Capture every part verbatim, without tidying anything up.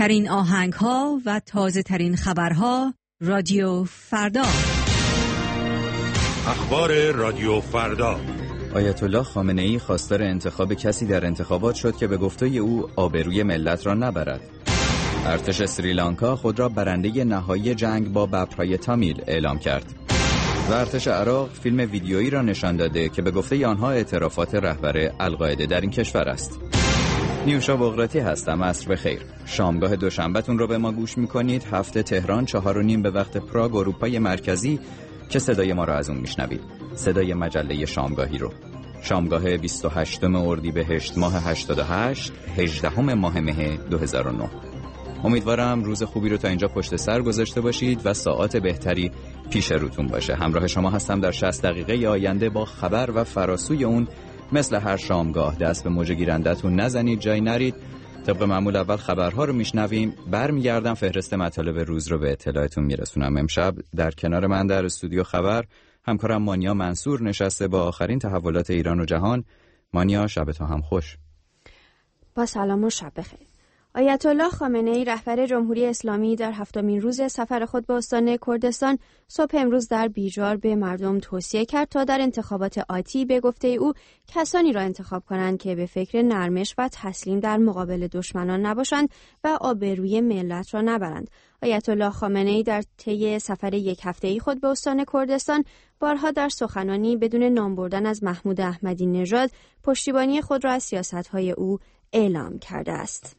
بهترین آهنگ ها و تازه ترین خبرها رادیو فردا. اخبار رادیو فردا. آیت الله خامنه‌ای خواستار انتخاب کسی در انتخابات شد که به گفته او آبروی ملت را نبرد. ارتش سریلانکا خود را برنده نهایی جنگ با ببرهای تامیل اعلام کرد. و ارتش عراق فیلم ویدیویی را نشان داده که به گفته آنها اعترافات رهبر القاعده در این کشور است. نیوشا بغراتی هستم. عصر بخیر. شامگاه دوشنبهتون رو به ما گوش میکنید. هفته تهران چهار و نیم به وقت پراگ اروپای مرکزی که صدای ما را از اون میشنوید. صدای مجله شامگاهی رو. شامگاه بیست و هشتم اردیبهشت ماه هشتاد و هشت، هجدهم ماه مه دو هزار و نه. امیدوارم روز خوبی رو تا اینجا پشت سر گذاشته باشید و ساعات بهتری پیش روتون باشه. همراه شما هستم در شصت دقیقه آینده با خبر و فراسوی اون. مثل هر شامگاه دست به موج گیرندتون نزنید، جای نرید. طبق معمول اول خبرها رو میشنویم، برمیگردم فهرست مطالب روز رو به اطلاعتون میرسونم. امشب در کنار من در استودیو خبر همکارم مانیا منصور نشسته با آخرین تحولات ایران و جهان. مانیا، شب تو هم خوش. با سلام و شب بخیر. آیت الله خامنه‌ای رهبر جمهوری اسلامی در هفتمین روز سفر خود به استان کردستان صبح امروز در بیجار به مردم توصیه کرد تا در انتخابات آتی به گفته او کسانی را انتخاب کنند که به فکر نرمش و تسلیم در مقابل دشمنان نباشند و آبروی ملت را نبرند. آیت الله خامنه‌ای در طی سفر یک هفته‌ای خود به استان کردستان بارها در سخنانی بدون نام بردن از محمود احمدی نژاد پشتیبانی خود را از سیاست‌های او اعلام کرده است.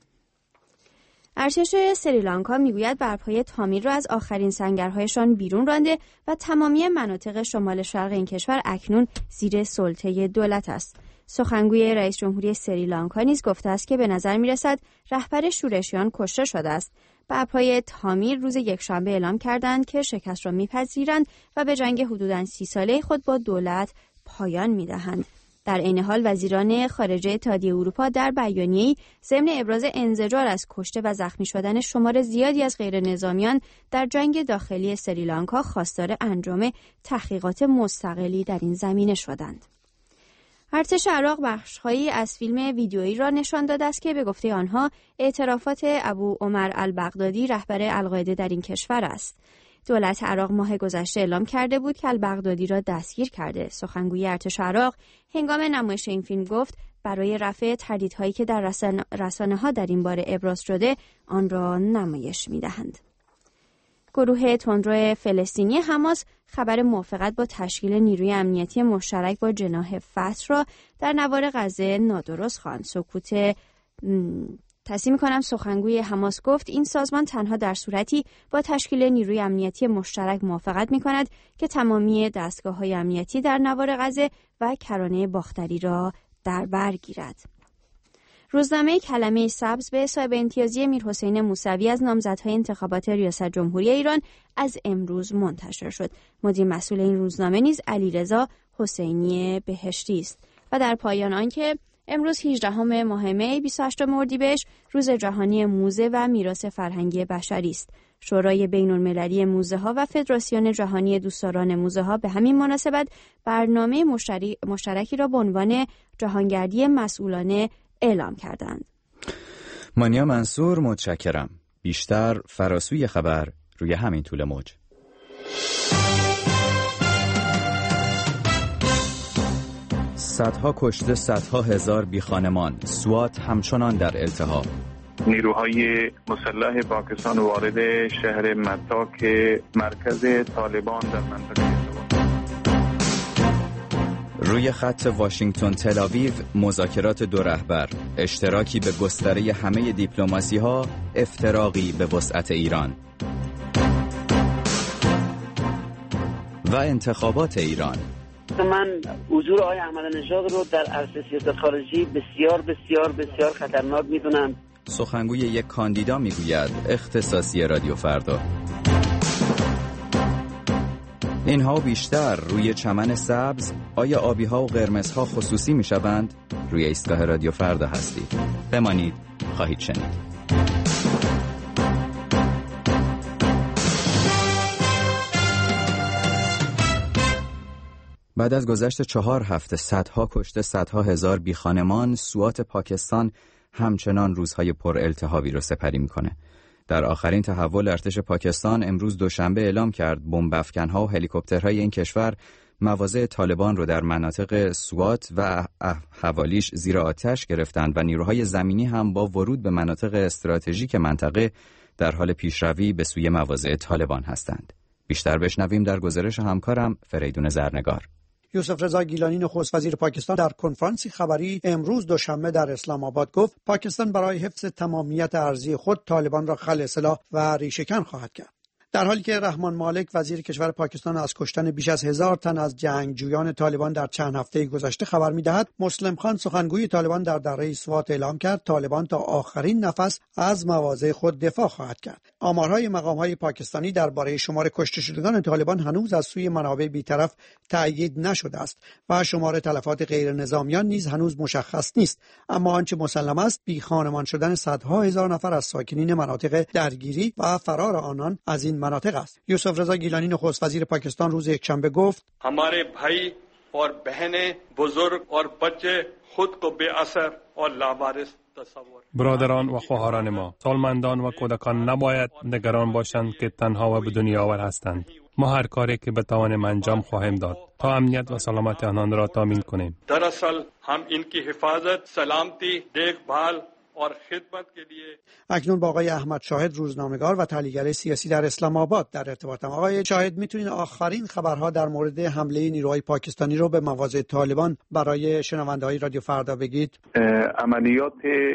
ارتش سریلانکا میگوید ببرهای تامیل را از آخرین سنگرهایشان بیرون رانده و تمامی مناطق شمال شرق این کشور اکنون زیر سلطه دولت است. سخنگوی رئیس جمهوری سریلانکا نیز گفته است که به نظر میرسد رهبر شورشیان کشته شده است. ببرهای تامیل روز یکشنبه اعلام کردند که شکست را میپذیرند و به جنگ حدوداً سی ساله خود با دولت پایان میدهند. در عین حال وزیران خارجه اتحادیه اروپا در بیانیه‌ای ضمن ابراز انزجار از کشته و زخمی شدن شمار زیادی از غیرنظامیان در جنگ داخلی سریلانکا خواستار انجام تحقیقات مستقلی در این زمینه شدند. ارتش عراق بخش‌هایی از فیلم ویدیویی را نشان داده است که به گفته آنها اعترافات ابو عمر البغدادی رهبر القاعده در این کشور است. دولت عراق ماه گذشته اعلام کرده بود که البغدادی را دستگیر کرده. سخنگوی ارتش عراق هنگام نمایش این فیلم گفت برای رفع تردیدهایی که در رسانه, رسانه ها در این باره ابراز شده آن را نمایش می‌دهند. گروه تندرو فلسطینی حماس خبر موافقت با تشکیل نیروی امنیتی مشترک با جناح فتح را در نوار غزه نادرست خواند. سکوت م... تصحیح می‌کنم سخنگوی حماس گفت این سازمان تنها در صورتی با تشکیل نیروی امنیتی مشترک موافقت می‌کند که تمامی دستگاه‌های امنیتی در نوار غزه و کرانه باختری را در بر گیرد. روزنامه کلمه سبز به صاحب امتیازی میرحسین موسوی از نامزدهای انتخابات ریاست جمهوری ایران از امروز منتشر شد. مدیر مسئول این روزنامه نیز علیرضا حسینی بهشتی است. و در پایان آنکه امروز هجدهم ماه می بیست و هشتم اردیبهشت روز جهانی موزه و میراث فرهنگی بشری است. شورای بین‌المللی موزه‌ها و فدراسیون جهانی دوستداران موزه‌ها به همین مناسبت برنامه مشترک مشترکی را به عنوان جهانگردی مسئولانه اعلام کردند. مانیا منصور، متشکرم. بیشتر فراسوی خبر روی همین طول موج. صدها کشته، صدها هزار بیخانمان. سوات همچنان در التهاب. نیروهای مسلح پاکستان وارد شهر متا که مرکز طالبان در منطقه روی خط واشنگتن تل آویو مذاکرات دو رهبر، اشتراکی به گستره همه دیپلماسی ها، افتراقی به وسعت ایران. و انتخابات ایران. من حضور آقای احمدی‌نژاد رو در عرصه سیاست خارجی بسیار بسیار بسیار خطرناک میدونم. سخنگوی یک کاندیدا میگوید. اختصاصی رادیو فردا. اینها بیشتر روی چمن سبز. آیا آبی ها و قرمز ها خصوصی می شوند؟ روی ایستگاه رادیو فردا هستید. بمانید، خواهید شنید. بعد از گذشت چهار هفته صدها کشته، صدها هزار بیخانمان، سوات پاکستان همچنان روزهای پر التهابی رو سپری میکنه. در آخرین تحول ارتش پاکستان امروز دوشنبه اعلام کرد بمب افکن‌ها و هلیکوپترهای این کشور مواضع طالبان رو در مناطق سوات و حوالیش زیر آتش گرفتند و نیروهای زمینی هم با ورود به مناطق استراتژیک منطقه در حال پیشروی به سوی مواضع طالبان هستند. بیشتر بشنویم در گزارش همکارم فریدون زرنگار. یوسف رضا گیلانی نخست وزیر پاکستان در کنفرانسی خبری امروز دوشنبه در اسلام آباد گفت پاکستان برای حفظ تمامیت ارضی خود طالبان را خلع سلاح و ریشه‌کن خواهد کرد. در حالی که رحمان مالک وزیر کشور پاکستان از کشتن بیش از هزار تن از جنگجویان طالبان در چند هفته گذشته خبر می‌دهد، مسلم خان سخنگوی طالبان در دره سوات اعلام کرد طالبان تا آخرین نفس از مواضع خود دفاع خواهد کرد. آمارهای مقام‌های پاکستانی درباره شمار کشته شدگان طالبان هنوز از سوی منابع بی‌طرف تأیید نشده است و شمار تلفات غیر نظامیان نیز هنوز مشخص نیست، اما آنچه مسلم است بی خانمان شدن صدها هزار نفر از ساکنین مناطق درگیری و فرار آنان از این مناطق است. یوسف رضا گیلانی نخست وزیر پاکستان روز یکشنبه گفت हमारे भाई और बहनें बुजुर्ग और बच्चे खुद को बेअसर और लावारिस تصور. برادران و خواهران ما، سالمندان و کودکان نباید نگران باشند که تنها و بدون یاور هستند. ما هر کاری که بتوانیم انجام خواهیم داد تا امنیت و سلامت آنان را تامین کنیم. दरअसल हम इनकी हिफाजत, सलामती, देखभाल और खिदमत के लिए. اکنون با آقای احمد شاهد روزنامه‌نگار و تحلیلگر سیاسی در اسلام آباد در ارتباطم. آقای شاهد، میتونید آخرین خبرها در مورد حمله نیروهای پاکستانی رو به مواضع طالبان برای شنونده‌های رادیو فردا بگید؟ عملیات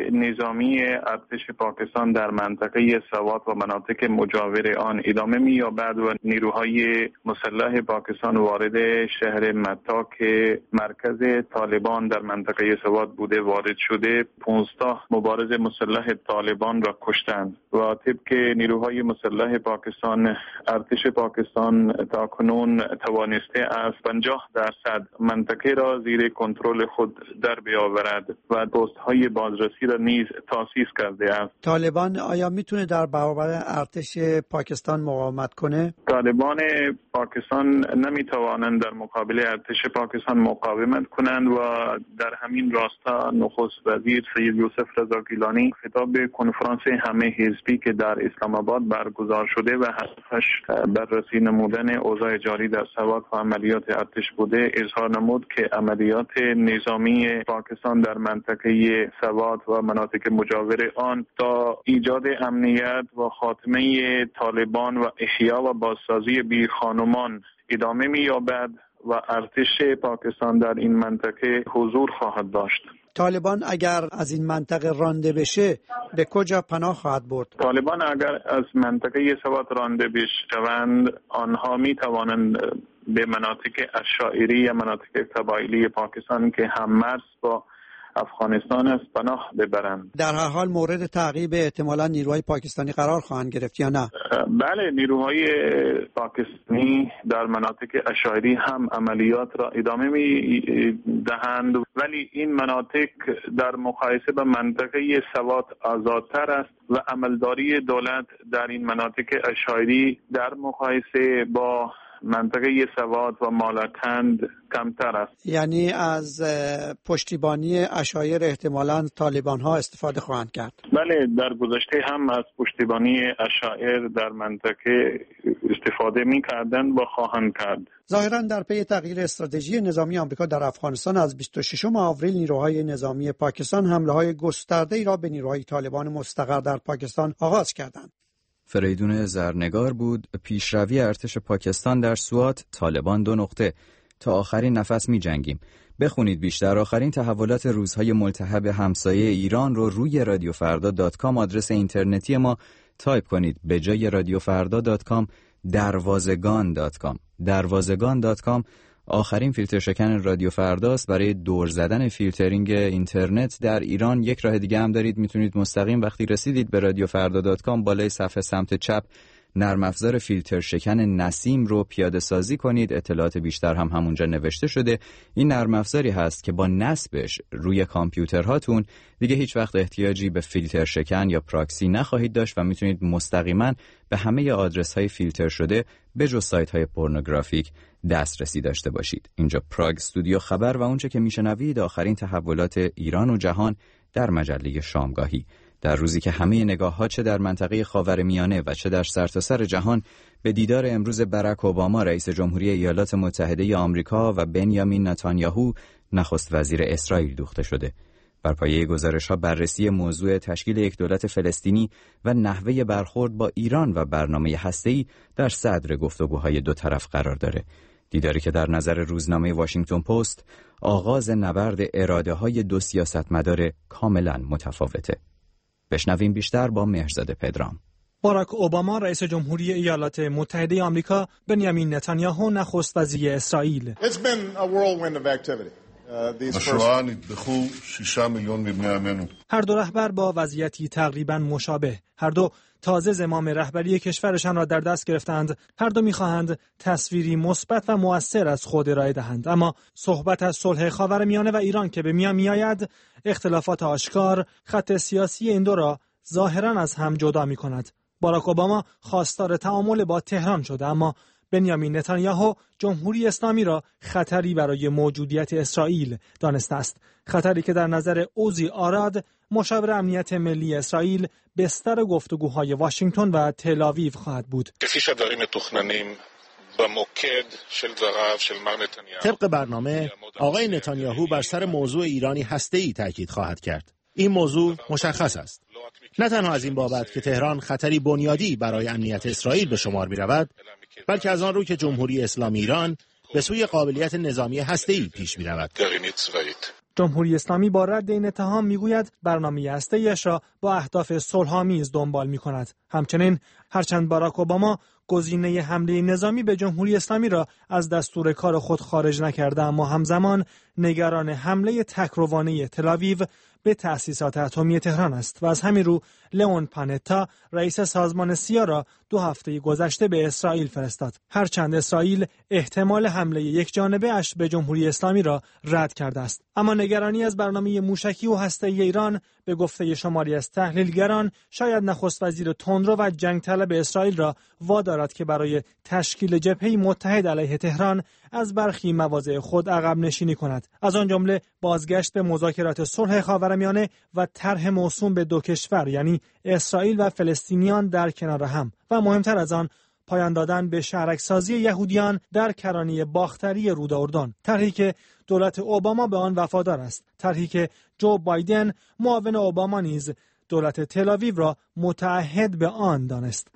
نظامی ارتش پاکستان در منطقه سوات و مناطق مجاور آن ادامه می‌یابد و نیروهای مسلح پاکستان وارد شهر متا که مرکز طالبان در منطقه سوات بوده وارد شده، پانزده مبارز مسلح طالبان را کشتند و طبق نیروهای مسلح پاکستان، ارتش پاکستان تاکنون توانسته از پنجاه درصد منطقه را زیر کنترل خود در بیاورد و پست‌های بازرسی را نیز تأسیس کرده است. طالبان آیا میتونه در برابر ارتش پاکستان مقاومت کنه؟ طالبان پاکستان نمیتوانند در مقابل ارتش پاکستان مقاومت کنند و در همین راستا نخست وزیر سید یوسف رضا گیلانی خطاب به کنفرانس همه حزبی که در اسلام آباد برگزار شده و هدفش بررسی نمودن اوضاع جاری در سوات و عملیات ارتش بوده، اظهار نمود که عملیات نظامی پاکستان در منطقه سوات و مناطق مجاور آن تا ایجاد امنیت و خاتمه طالبان و احیا و بازسازی بیرخانمان ادامه می‌یابد و ارتش پاکستان در این منطقه حضور خواهد داشت. طالبان اگر از این منطقه رانده بشه به کجا پناه خواهد برد؟ طالبان اگر از منطقه سوات رانده بشوند، آنها می توانند به مناطق اشائری یا مناطق قبایلی پاکستان که هم مرز با افغانستان است پناه ببرند. در هر حال مورد تعقیب احتمالاً نیروهای پاکستانی قرار خواهند گرفت یا نه؟ بله، نیروهای پاکستانی در مناطق اشائری هم عملیات را ادامه می دهند، ولی این مناطق در مقایسه با منطقه سوات آزادتر است و عملداری دولت در این مناطق اشائری در مقایسه با منطقه سوات و مالکند کمتر است. یعنی از پشتیبانی اشایر احتمالاً طالبان ها استفاده خواهند کرد؟ بله، در گذشته هم از پشتیبانی اشایر در منطقه استفاده می کردند و خواهند کرد. ظاهراً در پی تغییر استراتژی نظامی آمریکا در افغانستان از بیست و ششم آوریل نیروهای نظامی پاکستان حمله‌های گسترده‌ای را به نیروهای طالبان مستقر در پاکستان آغاز کردند. فریدون زرنگار بود. پیشروی ارتش پاکستان در سوات، طالبان دو نقطه، تا آخرین نفس می جنگیم. بخونید بیشتر آخرین تحولات روزهای ملتهب همسایه ایران رو روی رادیو فردا دات کام آدرس اینترنتی ما تایپ کنید. به جای رادیو فردا دات کام دروازگان دات کام دروازگان دات کام آخرین فیلتر شکن رادیو فرداست برای دور زدن فیلترینگ اینترنت در ایران. یک راه دیگه هم دارید، میتونید مستقیم وقتی رسیدید به رادیو فردا دات کام بالای صفحه سمت چپ نرم افزار فیلتر شکن نسیم رو پیاده سازی کنید. اطلاعات بیشتر هم همونجا نوشته شده. این نرم افزاری هست که با نصبش روی کامپیوترهاتون دیگه هیچ وقت احتیاجی به فیلتر شکن یا پراکسی نخواهید داشت و میتونید مستقیما به همه آدرس های فیلتر شده به جز سایت های پورنوگرافیک دسترسی داشته باشید. اینجا پراگ استودیو خبر و اونچه که میشنوید آخرین تحولات ایران و جهان در مجله شامگاهی، در روزی که همه نگاه‌ها چه در منطقه خاورمیانه و چه در سرتاسر جهان به دیدار امروز براک اوباما رئیس جمهوری ایالات متحده آمریکا و بنیامین نتانیاهو نخست وزیر اسرائیل دوخته شده. بر پایه گزارش‌ها بررسی موضوع تشکیل یک دولت فلسطینی و نحوه برخورد با ایران و برنامه هسته‌ای در صدر گفتگوهای دو طرف قرار داره. دیداری که در نظر روزنامه واشنگتن پست آغاز نبرد اراده‌های دو سیاستمدار کاملاً متفاوته. بشنویم بیشتر با مهرزاد پدرام. باراک اوباما رئیس جمهوری ایالات متحده آمریکا، بنیامین نتانیاهو نخست وزیر اسرائیل. هر دو رهبر با وضعیتی تقریباً مشابه، هر دو تازه زمام رهبری کشورشان را در دست گرفتند، هر دو می‌خواهند تصویری مثبت و مؤثر از خود ارائه دهند. اما صحبت از صلح خاورمیانه و ایران که به میان میآید، اختلافات آشکار خط سیاسی این دو را ظاهراً از هم جدا می‌کند. باراک اوباما خواستار تعامل با تهران شده، اما بنیامین نتانیاهو جمهوری اسلامی را خطری برای موجودیت اسرائیل دانسته است. خطری که در نظر عوضی آراد، مشاور امنیت ملی اسرائیل، بستر گفتگوهای واشنگتن و تل‌آویو خواهد بود. طبق برنامه، آقای نتانیاهو بر سر موضوع ایرانی هسته‌ای تاکید خواهد کرد. این موضوع مشخص است. نه تنها از این بابت که تهران خطری بنیادی برای امنیت اسرائیل به شمار می‌رود، بلکه از آن رو که جمهوری اسلامی ایران به سوی قابلیت نظامی هسته‌ای پیش می‌رود. جمهوری اسلامی با رد این اتهام میگوید برنامه هسته‌ایش را با اهداف صلح‌آمیز دنبال می‌کند. همچنین هرچند باراک اوباما گزینه حمله نظامی به جمهوری اسلامی را از دستور کار خود خارج نکرده، اما همزمان نگران حمله تکروانه تل‌آویو به تأسیسات اتمی تهران است و از همین رو لئون پانتا رئیس سازمان سیا را دو هفته گذشته به اسرائیل فرستاد. هرچند اسرائیل احتمال حمله یک جانبه اش به جمهوری اسلامی را رد کرده است، اما نگرانی از برنامه موشکی و هسته‌ای ایران به گفته شماری از تحلیلگران شاید نخست وزیر تندرو و جنگ طلب اسرائیل را وادارد که برای تشکیل جبهه‌ای متحد علیه تهران از برخی مواضع خود عقب نشینی کند، از آن جمله بازگشت به مذاکرات صلح خاورمیانه و طرح موسوم به دو کشور، یعنی اسرائیل و فلسطینیان در کنار هم، و مهمتر از آن پایان دادن به شهرک‌سازی یهودیان در کرانه باختری رود اردن، طرحی که دولت اوباما به آن وفادار است، طرحی که جو بایدن معاون اوباما نیز دولت تل‌آویو را متعهد به آن دانست.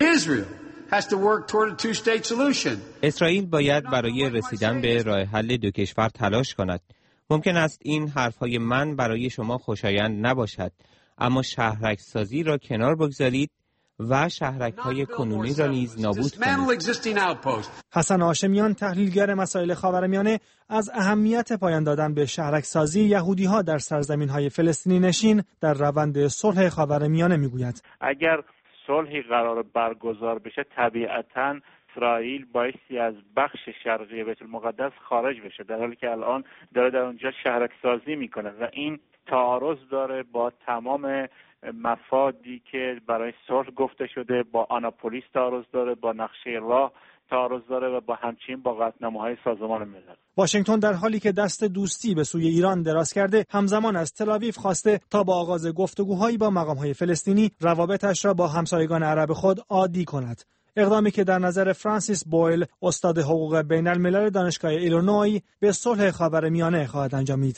اسرائیل باید برای رسیدن به راه حل دو کشور تلاش کند. ممکن است این حرفهای من برای شما خوشایند نباشد، اما شهرک سازی را کنار بگذارید و شهرک‌های کنونی را نیز نابود کنید. حسن هاشمیان، تحلیلگر مسائل خاورمیانه، از اهمیت پایان دادن به شهرک سازی یهودی‌ها در سرزمین‌های فلسطینی نشین در روند صلح خاورمیانه میگوید اگر صلحی قرار برگزار بشه، طبیعتاً اسرائیل بایستی از بخش شرقی بیت المقدس خارج بشه، در حالی که الان داره در اونجا شهرک سازی میکنه و این تعارض داره با تمام مفادی که برای صلح گفته شده، با آناپولیس تعارض داره، با نقشه راه تعارض داره و با همچنین با قطعنامه‌های سازمان ملل. واشنگتن در حالی که دست دوستی به سوی ایران دراز کرده، همزمان از تل‌آویو خواسته تا با آغاز گفتگوهایی با مقام‌های فلسطینی روابطش را با همسایگان عرب خود عادی کند. اقدامی که در نظر فرانسیس بویل، استاد حقوق بین الملل دانشگاه ایلینوی، به صلح خاورمیانه خواهد انجامید.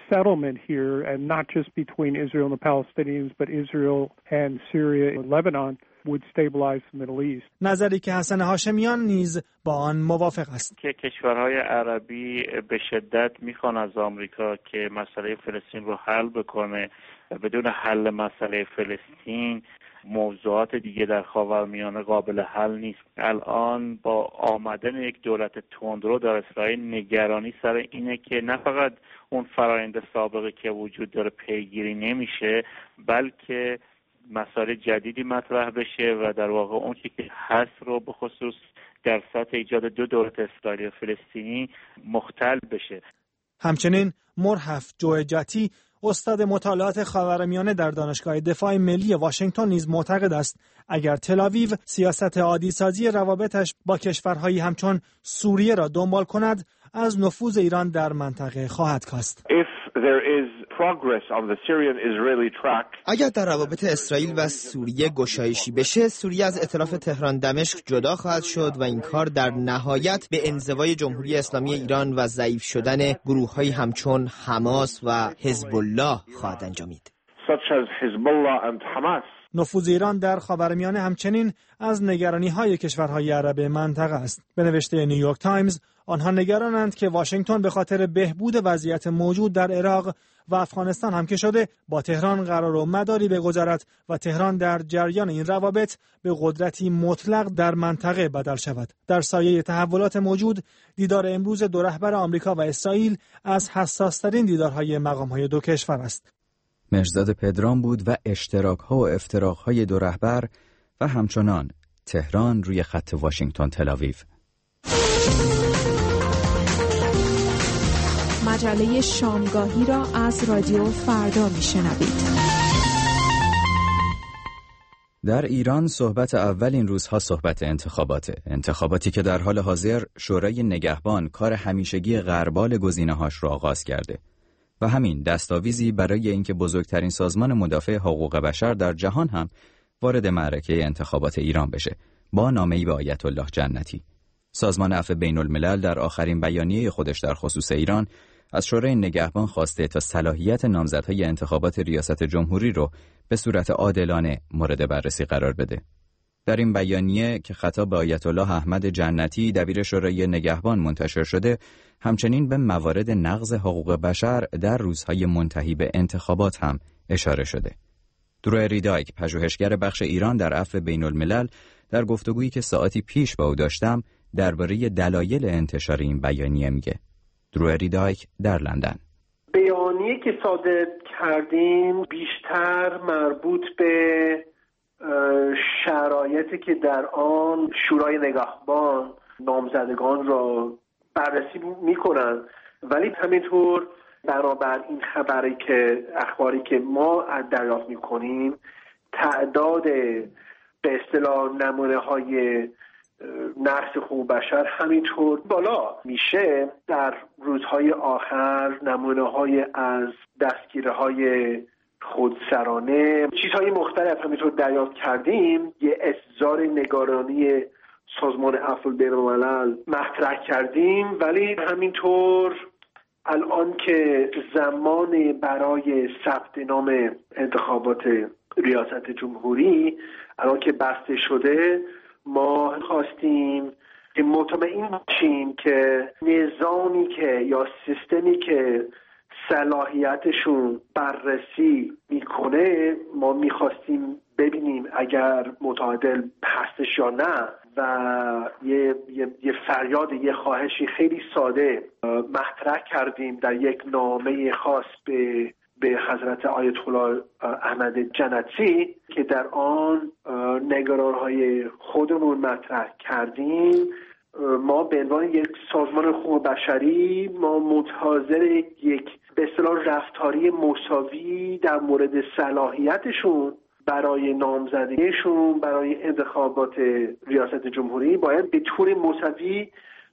نظری که حسن هاشمیان نیز با آن موافق است. که کشورهای عربی به شدت میخوان از آمریکا که مسئله فلسطین رو حل بکنه و بدون حل مسئله فلسطین موضوعات دیگه در خاورمیانه قابل حل نیست. الان با آمدن یک دولت تندرو در اسرائیل نگرانی سر اینه که نه فقط اون فرآیند سابقه که وجود داره پیگیری نمیشه، بلکه مسائل جدیدی مطرح بشه و در واقع اون چیزی که هست رو به خصوص در سطح ایجاد دو دولت اسرائیلی و فلسطینی مختل بشه. همچنین مرحف جوجاتی، استاد مطالعات خاورمیانه در دانشگاه دفاع ملی واشنگتن، نیز معتقد است اگر تل‌آویو سیاست عادی سازی روابطش با کشورهایی همچون سوریه را دنبال کند، از نفوذ ایران در منطقه خواهد کاست. If there is progress on the Syrian-Israeli track. اگر در روابط اسرائیل و سوریه گشایشی بشه، سوریه از ائتلاف تهران دمشق جدا خواهد شد و این کار در نهایت به انزوای جمهوری اسلامی ایران و ضعیف شدن گروه‌هایی همچون حماس و حزب الله خواهد انجامید. Such as Hezbollah and Hamas. نفوذ ایران در خاورمیانه همچنین از نگرانی‌های کشورهای عرب منطقه است. به نوشته نیویورک تایمز، آنها نگرانند که واشنگتن به خاطر بهبود وضعیت موجود در عراق و افغانستان هم که شده با تهران قرار و مداری بگذارد و تهران در جریان این روابط به قدرتی مطلق در منطقه بدل شود. در سایه تحولات موجود، دیدار امروز دو رهبر آمریکا و اسرائیل از حساس‌ترین دیدارهای مقام‌های دو کشور است. مهرزاد پدرام بود و اشتراک‌ها و افتراق‌های دو رهبر و همچنان تهران روی خط واشنگتن تل‌آویو. مجله شامگاهی را از رادیو فردا میشنوید. در ایران صحبت اول این روزها صحبت انتخاباته. انتخاباتی که در حال حاضر شورای نگهبان کار همیشگی غربال گزینه‌هاش را آغاز کرده و همین دستاویزی برای اینکه بزرگترین سازمان مدافع حقوق بشر در جهان هم وارد معرکه انتخابات ایران بشه با نامه‌ای به آیت الله جنتی. سازمان عفو بین الملل در آخرین بیانیه خودش در خصوص ایران از شورای نگهبان خواسته تا صلاحیت نامزدهای انتخابات ریاست جمهوری رو به صورت عادلانه مورد بررسی قرار بده. در این بیانیه که خطاب به آیت الله احمد جنتی دبیر شورای نگهبان منتشر شده، همچنین به موارد نقض حقوق بشر در روزهای منتهی به انتخابات هم اشاره شده. درو ریدایک، پژوهشگر بخش ایران در عفو بین الملل، در گفتگویی که ساعتی پیش با او داشتم درباره دلایل انتشار این بیانیه میگه. درو ریدایک در لندن: بیانیه که صادر کردیم بیشتر مربوط به شرایطی که در آن شورای نگهبان نامزدگان را بررسی میکنن، ولی همینطور بنابر این خبری که اخباری که ما دریافت میکنیم تعداد به اصطلاح نمونه های نقض حقوق بشر همینطور بالا میشه. در روزهای آخر نمونه های از دستگیری های خودسرانه، چیزهای مختلف همینطور دریافت کردیم. یه احضار نگرانی سازمان عفو بین الملل مطرح کردیم، ولی همینطور الان که زمان برای ثبت نام انتخابات ریاست جمهوری الان که بسته شده، ما خواستیم که مطمئن باشیم که نظامی که یا سیستمی که صلاحیتشون بررسی میکنه، ما میخواستیم ببینیم اگر متعادل هستش یا نه، و یه, یه،, یه فریاد یه خواهشی خیلی ساده مطرح کردیم در یک نامه خاص به به حضرت آیت الله احمد جنتی که در آن نگرانهای خودمون مطرح کردیم. ما به عنوان یک سازمان حقوق بشری ما منتظر یک به اصطلاح رفتاری مساوی در مورد صلاحیتشون برای نامزدگیشون برای انتخابات ریاست جمهوری باید به طور مساوی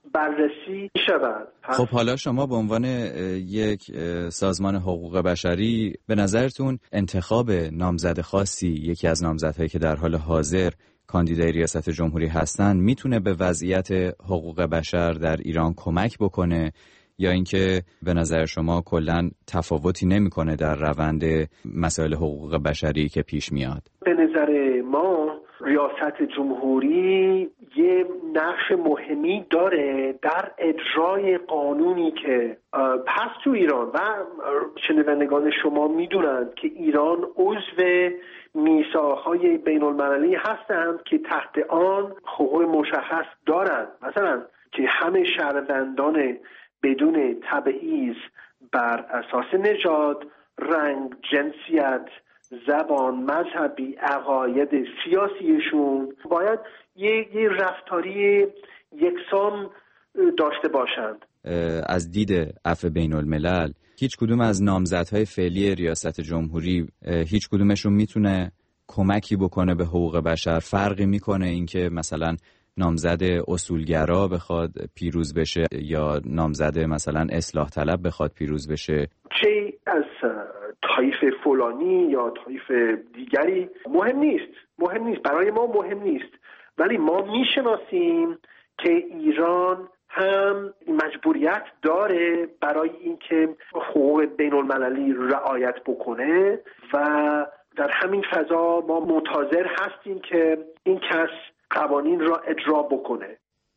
بررسی شود. خب حالا شما به عنوان یک سازمان حقوق بشری به نظرتون انتخاب نامزد خاصی، یکی از نامزدهایی که در حال حاضر کاندیدای ریاست جمهوری هستن، میتونه به وضعیت حقوق بشر در ایران کمک بکنه یا اینکه به نظر شما کلاً تفاوتی نمیکنه در روند مسائل حقوق بشری که پیش میاد؟ به نظر ما ریاست جمهوری یه نقش مهمی داره در اجرای قانونی که پس تو ایران و شنوندگان شما میدونند که ایران عضو میثاق‌های بین المللی هستند که تحت آن حقوق مشخص دارند، مثلا که همه شهروندان بدون تبعیض بر اساس نژاد، رنگ، جنسیت، زبان، مذهبی، عقاید سیاسیشون باید یه, یه رفتاری یکسان داشته باشند. از دید عفو بین الملل هیچ کدوم از نامزدهای فعلی ریاست جمهوری هیچ کدومشون میتونه کمکی بکنه به حقوق بشر؟ فرقی میکنه اینکه مثلا نامزد اصولگرا بخواد پیروز بشه یا نامزد مثلا اصلاح طلب بخواد پیروز بشه؟ چه از طایف فلانی یا طایف دیگری مهم نیست، مهم نیست برای ما مهم نیست، ولی ما میشناسیم که ایران هم مجبوریت داره برای اینکه حقوق بین المللی رعایت بکنه و در همین فضا ما منتظر هستیم که این کس قوانین را اجرا بکنه.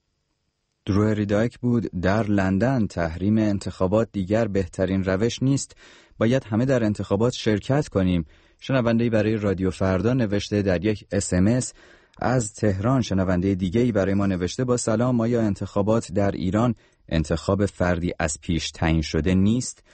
درو ریداک بود. در لندن تحریم انتخابات دیگر بهترین روش نیست، باید همه در انتخابات شرکت کنیم. شنونده‌ای برای رادیو فردا نوشته در یک اس ام اس. از تهران شنونده دیگه‌ای برای ما نوشته با سلام، آیا انتخابات در ایران انتخاب فردی از پیش تعیین شده نیست؟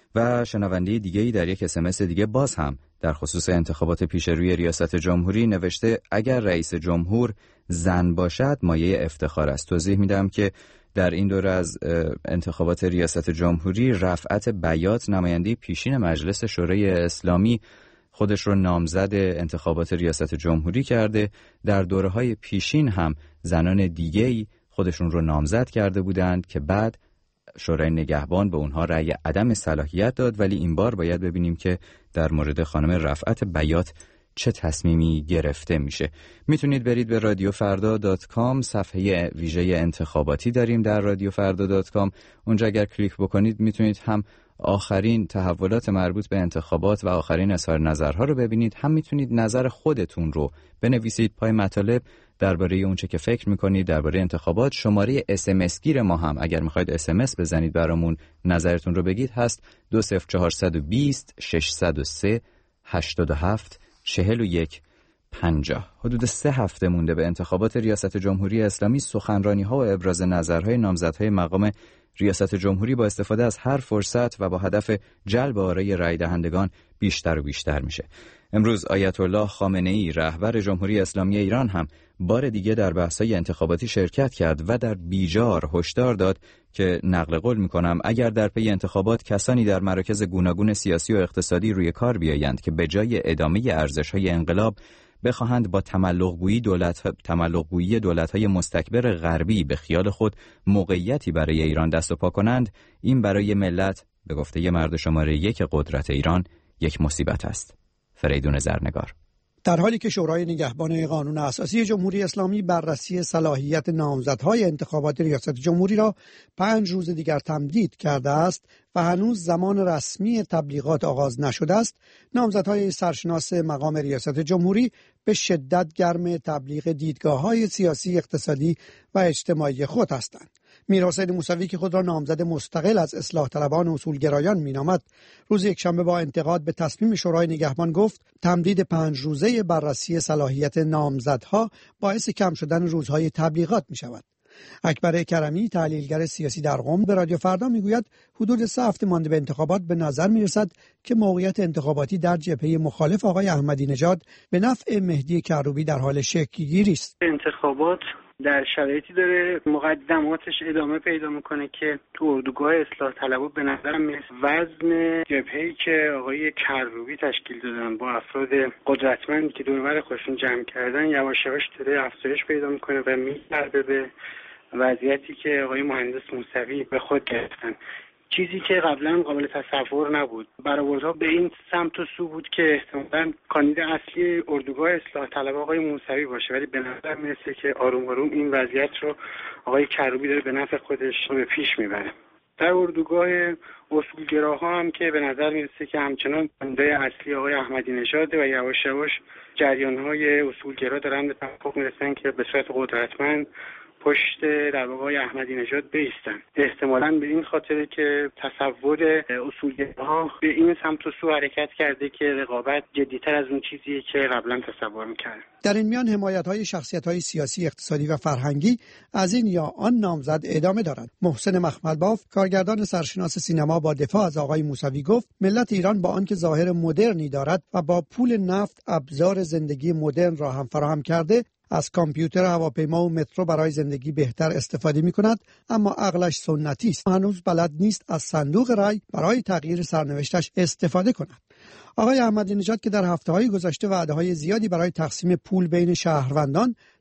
و شنونده دیگه‌ای در یک اس ام اس دیگه باز هم در خصوص انتخابات پیش روی ریاست جمهوری نوشته اگر رئیس جمهور زن باشد مایه افتخار است. توضیح میدم که در این دوره از انتخابات ریاست جمهوری رفعت بیات نماینده پیشین مجلس شورای اسلامی خودش رو نامزد انتخابات ریاست جمهوری کرده. در دوره‌های پیشین هم زنان دیگه‌ای خودشون رو نامزد کرده بودند که بعد شورای نگهبان به اونها رأی عدم صلاحیت داد، ولی این بار باید ببینیم که در مورد خانم رفعت بیات چه تصمیمی گرفته میشه. میتونید برید به رادیو فردا دات کام، صفحه ویژه انتخاباتی داریم در رادیو فردا دات کام. اونجا اگر کلیک بکنید میتونید هم آخرین تحولات مربوط به انتخابات و آخرین اظهار نظرها رو ببینید، هم میتونید نظر خودتون رو بنویسید پای مطالب درباره اونچه که فکر میکنید درباره انتخابات. شماره اس ام اس گیر ما هم اگر میخواید اس ام اس بزنید برامون نظرتون رو بگید هست دو صفر چهار دو صفر شش صفر سه هشت هفت چهل و یک پنجاه. حدود سه هفته مونده به انتخابات ریاست جمهوری اسلامی. سخنرانی ها و ابراز نظرهای نامزدهای مقام ریاست جمهوری با استفاده از هر فرصت و با هدف جلب آرای رای دهندگان بیشتر و بیشتر میشه. امروز آیت الله خامنه ای رهبر جمهوری اسلامی ایران هم بار دیگه در بحث‌های انتخاباتی شرکت کرد و در بیجار هشدار داد که نقل قول می‌کنم اگر در پی انتخابات کسانی در مراکز گوناگون سیاسی و اقتصادی روی کار بیایند که به جای ادامه ارزش‌های انقلاب بخواهند با تملق‌گویی دولت تملق‌گویی دولت‌های مستکبر غربی به خیال خود موقعیتی برای ایران دست و پا کنند، این برای ملت به گفته مرد شماره یک قدرت ایران یک مصیبت است. فریدون زرنگار. در حالی که شورای نگهبان قانون اساسی جمهوری اسلامی بررسی صلاحیت نامزدهای انتخابات ریاست جمهوری را پنج روز دیگر تمدید کرده است و هنوز زمان رسمی تبلیغات آغاز نشده است، نامزدهای سرشناس مقام ریاست جمهوری به شدت گرم تبلیغ دیدگاه‌های سیاسی، اقتصادی و اجتماعی خود هستند. میرحسین موسوی که خود را نامزد مستقل از اصلاح طلبان و اصولگرایان مینامد، روز یکشنبه با انتقاد به تصمیم شورای نگهبان گفت تمدید پنج روزه بررسی صلاحیت نامزدها باعث کم شدن روزهای تبلیغات می شود. اکبر کرمی تحلیلگر سیاسی در قم به رادیو فردا میگوید حدود سه هفته مانده به انتخابات به نظر می رسد که موقعیت انتخاباتی در جبهه مخالف آقای احمدی نژاد به نفع مهدی کروبی در حال شکل‌گیری است. انتخابات در شرایطی داره مقدماتش ادامه پیدا میکنه که تو اردوگاه اصلاح طلبها به نظرم میرسه وزن جبهه‌ای که آقای کروبی تشکیل دادن با افراد قدرتمندی که دور و بر خودشون جمع کردن یواش یواش داره افزایش پیدا میکنه و میگرده به وضعیتی که آقای مهندس موسوی به خود گرفتن. چیزی که قبلا قابل تصور نبود. برآوردها به این سمت و سو بود که احتمالاً کاندید اصلی اردوگاه اصلاح طلب آقای موسوی باشه، ولی به نظر میرسه که آروم آروم این وضعیت رو آقای کروبی داره به نفع خودش رو به پیش میبره. در اردوگاه اصولگراها هم که به نظر میرسه که همچنان کاندید اصلی آقای احمدی نژاد و یواش یواش جریان‌های اصولگرا دارن به تحقق میرسن که به صورت قدرتمند پشت در واقع احمدی نژاد بیستن. احتمالاً به این خاطره که تصور اصولگراها به این سمت و سو حرکت کرده که رقابت جدی‌تر از اون چیزیه که قبلا تصور می‌کردن. در این میان حمایت‌های شخصیت‌های سیاسی، اقتصادی و فرهنگی از این یا آن نامزد ادامه دارند. محسن مخملباف کارگردان سرشناس سینما با دفاع از آقای موسوی گفت ملت ایران با آنکه ظاهر مدرنی دارد و با پول نفت ابزار زندگی مدرن را هم فراهم کرده، از کامپیوتر، هواپیما و مترو برای زندگی بهتر استفاده می کند، اما عقلش سنتی است. هنوز بلد نیست از صندوق رای برای تغییر سرنوشتش استفاده کند. آقای احمدی نژاد که در هفته‌های گذشته وعده‌های زیادی برای تقسیم پول بین شهروندان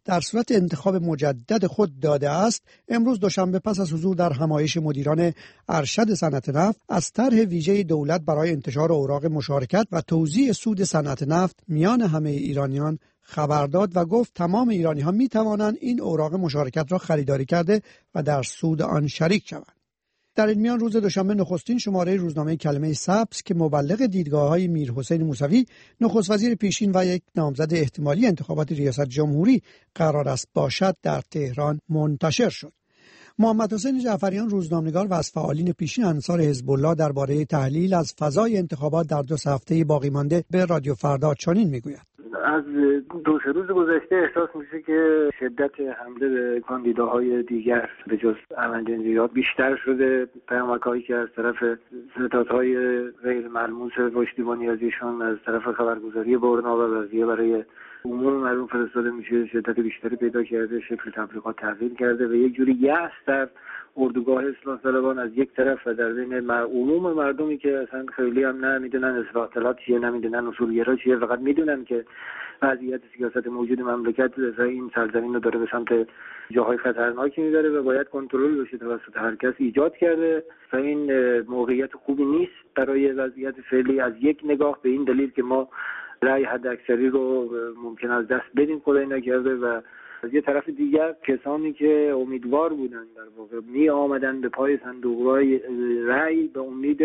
در صورت انتخاب مجدد خود داده است، امروز دوشنبه پس از حضور در همایش مدیران ارشد صنعت نفت از طرح ویژه دولت برای انتشار اوراق مشارکت و توزیع سود صنعت نفت میان همه ایرانیان خبر داد و گفت تمام ایرانی‌ها می‌توانند این اوراق مشارکت را خریداری کرده و در سود آن شریک شوند. در این میان روز دوشنبه نخستین شماره روزنامه کلمه سبز که مبلغ دیدگاه‌های میرحسین موسوی، نخست وزیر پیشین و یک نامزد احتمالی انتخابات ریاست جمهوری قرار است باشد، در تهران منتشر شد. محمد حسین جعفریان، روزنامه‌نگار و از فعالین پیشین انصار حزب الله، درباره تحلیل از فضای انتخابات در دو هفته باقی مانده به رادیو فردا چنین میگوید: از دو سه روز گذشته احساس میشه که شدت حمله به کاندیداهای دیگر به جز احمد نژاد بیشتر شده. پیامک‌هایی که از طرف ستادهای غیر ملموس پشتیبانی ازشان از طرف خبرگزاری برنا و وزیر برای عموم مردم فرستاده میشه شدت بیشتری پیدا کرده، شکل تبلیغات تغییر کرده و یک جوری یأس در اردوگاه اصلاح طلبان از یک طرف و در بین عموم مردمی که اصلا خیلی هم نمیدونن اصلاح طلب چیه، نمیدونن اصولگرا چیه، فقط میدونن که وضعیت سیاست موجود مملکت این سرزمین رو داره به سمت جاهای خطرناکی میبره و باید کنترل بشه توسط هر کس ایجاد کرده و این موقعیت خوبی نیست برای وضعیت فعلی از یک نگاه، به این دلیل که ما رأی حد اکثری رو ممکن از دست بدیم خدای نکرده و از یه طرف دیگر کسانی که امیدوار بودن در واقع می آمدن به پای صندوق‌های رأی به امید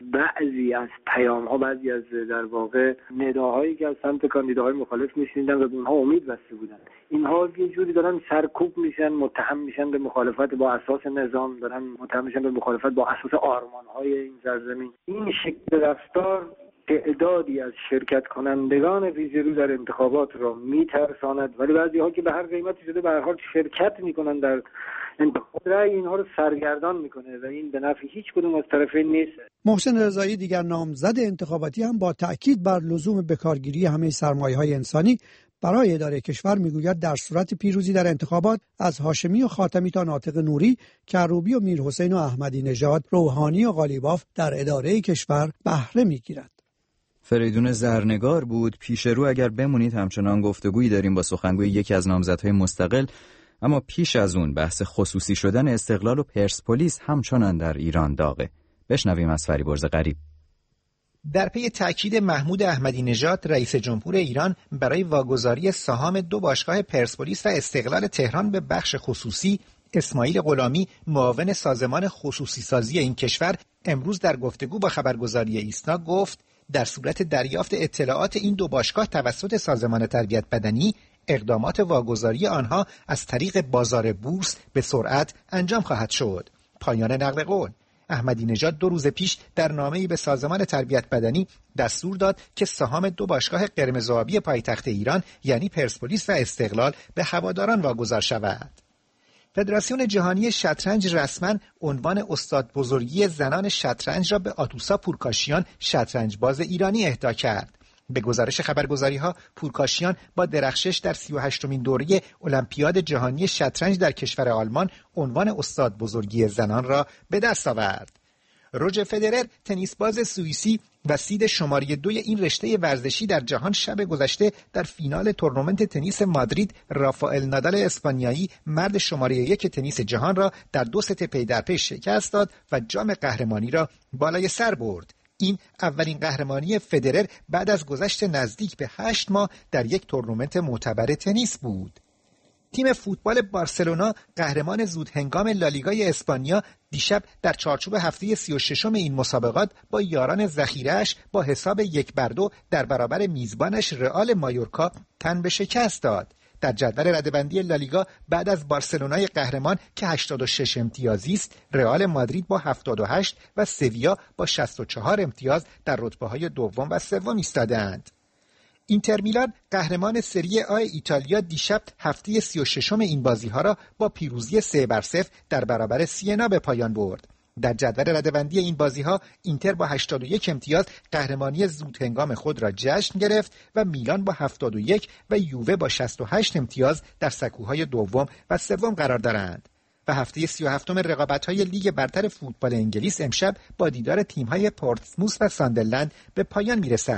بعضی از پیام‌ها، بعضی از در واقع نداهایی که از سمت کاندیداهای مخالف میشنیدن و به اونها امید بسته بودن، اینها یه جوری دارن سرکوب میشن، متهم میشن به مخالفت با اساس نظام، دارن متهم میشن به مخالفت با اساس آرمان‌های این سرزمین. این شکل رفتار تعدادی از شرکت کنندگان پیشرو در انتخابات را میترساند، ولی بعضی ها که به هر قیمتی شده به هر حال شرکت میکنن در انتخابات، رأی اینها رو سرگردان میکنه و این به نفع هیچ کدوم از طرفین نیست. محسن رضایی، دیگر نامزد انتخاباتی، هم با تأکید بر لزوم بکارگیری همه سرمایه‌های انسانی برای اداره کشور میگوید در صورت پیروزی در انتخابات از هاشمی و خاتمی تا ناطق نوری، کروبی و میرحسین و احمدی نژاد، روحانی و قالیباف در اداره کشور بهره میگیرد. فریدون زرنگار بود. پیش رو اگر بمونید همچنان گفتگویی داریم با سخنگوی یکی از نامزدهای مستقل، اما پیش از اون بحث خصوصی شدن استقلال و پرسپولیس همچنان در ایران داغه. بشنویم از فریبرز غریب. در پی تاکید محمود احمدی نژاد رئیس جمهور ایران برای واگذاری سهام دو باشگاه پرسپولیس و استقلال تهران به بخش خصوصی، اسماعیل غلامی، معاون سازمان خصوصی سازی این کشور، امروز در گفتگو با خبرگزاری ایسنا گفت در صورت دریافت اطلاعات این دو باشگاه توسط سازمان تربیت بدنی، اقدامات واگذاری آنها از طریق بازار بورس به سرعت انجام خواهد شد. پایان نقل قول. احمدی نژاد دو روز پیش در نامه‌ای به سازمان تربیت بدنی دستور داد که سهام دو باشگاه قرمز و آبی پایتخت ایران یعنی پرسپولیس و استقلال به هواداران واگذار شود. فدراسیون جهانی شطرنج رسما عنوان استاد بزرگی زنان شطرنج را به آتوسا پورکاشیان، شطرنج باز ایرانی، اهدا کرد. به گزارش خبرگزاری‌ها، پورکاشیان با درخشش در سی و هشتمین دوره المپیاد جهانی شطرنج در کشور آلمان عنوان استاد بزرگی زنان را به دست آورد. روجر فدرر، تنیس باز سوئیسی و سید شماره دوی این رشته ورزشی در جهان، شب گذشته در فینال تورنمنت تنیس مادرید رافائل نادال اسپانیایی، مرد شماره یک تنیس جهان را در دو ست پی در پی شکست داد و جام قهرمانی را بالای سر برد. این اولین قهرمانی فدرر بعد از گذشت نزدیک به هشت ماه در یک تورنمنت معتبر تنیس بود. تیم فوتبال بارسلونا، قهرمان زود هنگام لالیگای اسپانیا، دیشب در چارچوب هفته سی و ششم این مسابقات با یاران ذخیره‌اش با حساب یک بر دو در برابر میزبانش رئال مایورکا تن به شکست داد. در جدول رده‌بندی لالیگا بعد از بارسلونای قهرمان که هشتاد و شش امتیازی است، رئال مادرید با هفتاد و هشت و سویا با شصت و چهار امتیاز در رتبه‌های دوم و سوم ایستاده‌اند. اینتر میلان، قهرمان سری آ ایتالیا، دیشب هفته سی و ششم این بازی‌ها را با پیروزی سه بر صفر در برابر سینا به پایان برد. در جدول رده‌بندی این بازی‌ها اینتر با هشتاد و یک امتیاز قهرمانی زود هنگام خود را جشن گرفت و میلان با هفتاد و یک و یووه با شصت و هشت امتیاز در سکوهای دوم و سوم قرار دارند. و هفته سی و هفتم رقابت‌های لیگ برتر فوتبال انگلیس امشب با دیدار تیم‌های پورتسموث و ساندرلند به پایان می‌رسد.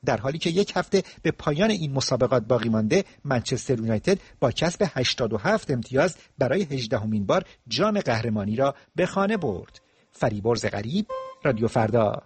در حالی که یک هفته به پایان این مسابقات باقی مانده، منچستر یونایتد با کسب هشتاد و هفت امتیاز برای هجدهمین بار جام قهرمانی را به خانه برد. فریبرز غریب، رادیو فردا.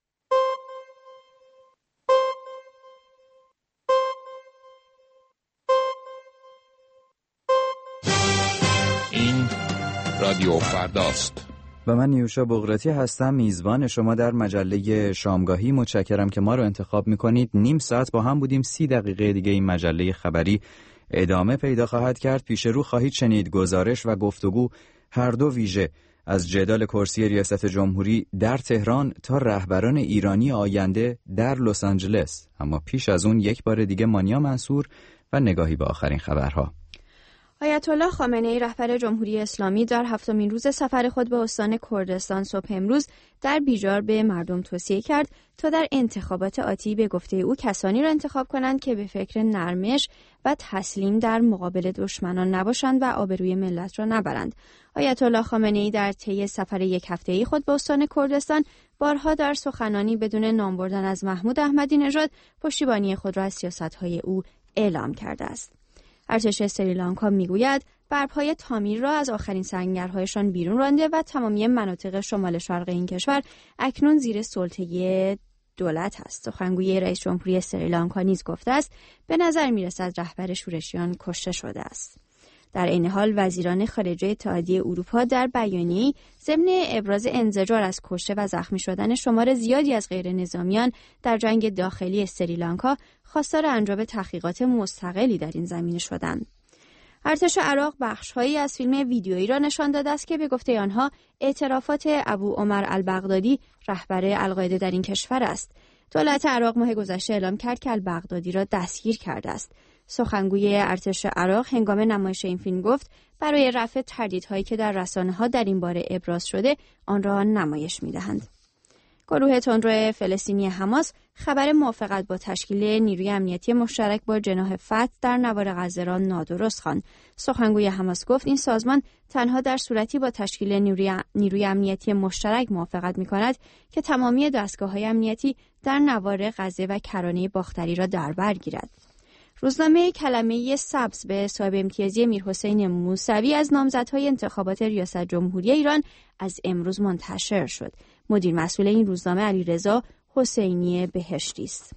این رادیو فرداست و من نیوشا بغراتی هستم، میزبان شما در مجله شامگاهی. متشکرم که ما رو انتخاب میکنید. نیم ساعت با هم بودیم. سی دقیقه دیگه این مجله خبری ادامه پیدا خواهد کرد. پیش رو خواهید شنید گزارش و گفتگو هر دو ویژه از جدال کرسی ریاست جمهوری در تهران تا رهبران ایرانی آینده در لس آنجلس. اما پیش از اون یک بار دیگه مانیا منصور و نگاهی به آخرین خبرها. آیت الله خامنه ای رهبر جمهوری اسلامی در هفتمین روز سفر خود به استان کردستان صبح امروز در بیجار به مردم توصیه کرد تا در انتخابات آتی به گفته او کسانی را انتخاب کنند که به فکر نرمش و تسلیم در مقابل دشمنان نباشند و آبروی ملت را نبرند. آیت الله خامنه ای در طی سفر یک هفته‌ای خود به استان کردستان بارها در سخنانی بدون نام بردن از محمود احمدی نژاد پشتیبانی خود را از سیاست‌های او اعلام کرده است. ارتش سریلانکا میگوید برپای تامیر را از آخرین سنگرهایشان بیرون رانده و تمامی مناطق شمال شرق این کشور اکنون زیر سلطه دولت است. سخنگوی رئیس جمهوری سریلانکا نیز گفته است به نظر میرسد رهبر شورشیان کشته شده است. در این حال وزیران خارجه اتحادیه اروپا در بیانیه‌ای ضمن ابراز انزجار از کشته و زخمی شدن شمار زیادی از غیر نظامیان در جنگ داخلی سریلانکا خواستار انجام تحقیقات مستقلی در این زمینه شدند. ارتش عراق بخش‌هایی از فیلم ویدیویی را نشان داده است که به گفته آنها اعترافات ابو عمر البغدادی رهبر القاعده در این کشور است. دولت عراق ماه گذشته اعلام کرد که البغدادی را دستگیر کرده است. سخنگوی ارتش عراق هنگام نمایش این فیلم گفت برای رفع تردیدهایی که در رسانه‌ها در این باره ابراز شده آن را نمایش می‌دهند. گروه تندرو فلسطینی حماس خبر موافقت با تشکیل نیروی امنیتی مشترک با جناح فتح در نوار غزه را نادرست خواند. سخنگوی حماس گفت این سازمان تنها در صورتی با تشکیل نیروی, نیروی امنیتی مشترک موافقت می‌کند که تمامی دستگاه‌های امنیتی در نوار غزه و کرانه باختری را در بر گیرد. روزنامه کلمه سبز به صاحب امتیازی میرحسین موسوی از نامزدهای انتخابات ریاست جمهوری ایران از امروز منتشر شد. مدیر مسئول این روزنامه علیرضا حسینی بهشتی است.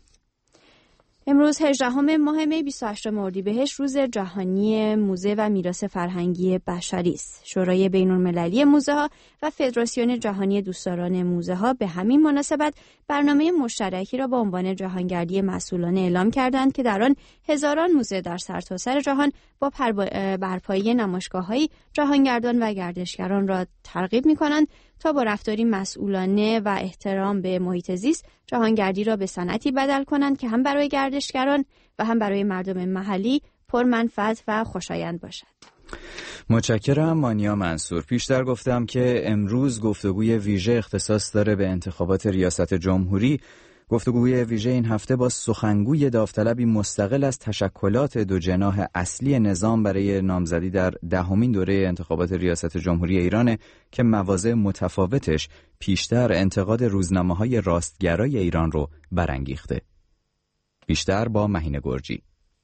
امروز هجدهم ماه می بیست و هشتم اردیبهشت روز جهانی موزه و میراث فرهنگی بشری است. شورای بین‌المللی موزه‌ها و فدراسیون جهانی دوستداران موزه‌ها به همین مناسبت برنامه مشترکی را با عنوان جهانگردی مسئولانه اعلام کردند که در آن هزاران موزه در سرتاسر جهان با برپایی نمایشگاه‌های جهانگردان و گردشگران را ترغیب می‌کنند تا با رفتاری مسئولانه و احترام به محیط زیست جهانگردی را به صنعتی بدل کنند که هم برای گردشگران و هم برای مردم محلی پرمنفعت و خوشایند باشد. متشکرم مانیا منصور. پیشتر گفتم که امروز گفتگوی ویژه اختصاص داره به انتخابات ریاست جمهوری. گفتگوی ویژه این هفته با سخنگوی داوطلبی مستقل از تشکلات دو جناح اصلی نظام برای نامزدی در دهمین دوره انتخابات ریاست جمهوری ایران که مواضع متفاوتش پیشتر انتقاد روزنامه‌های راستگرای ایران رو برانگیخته. بیشتر با مهین گرجی.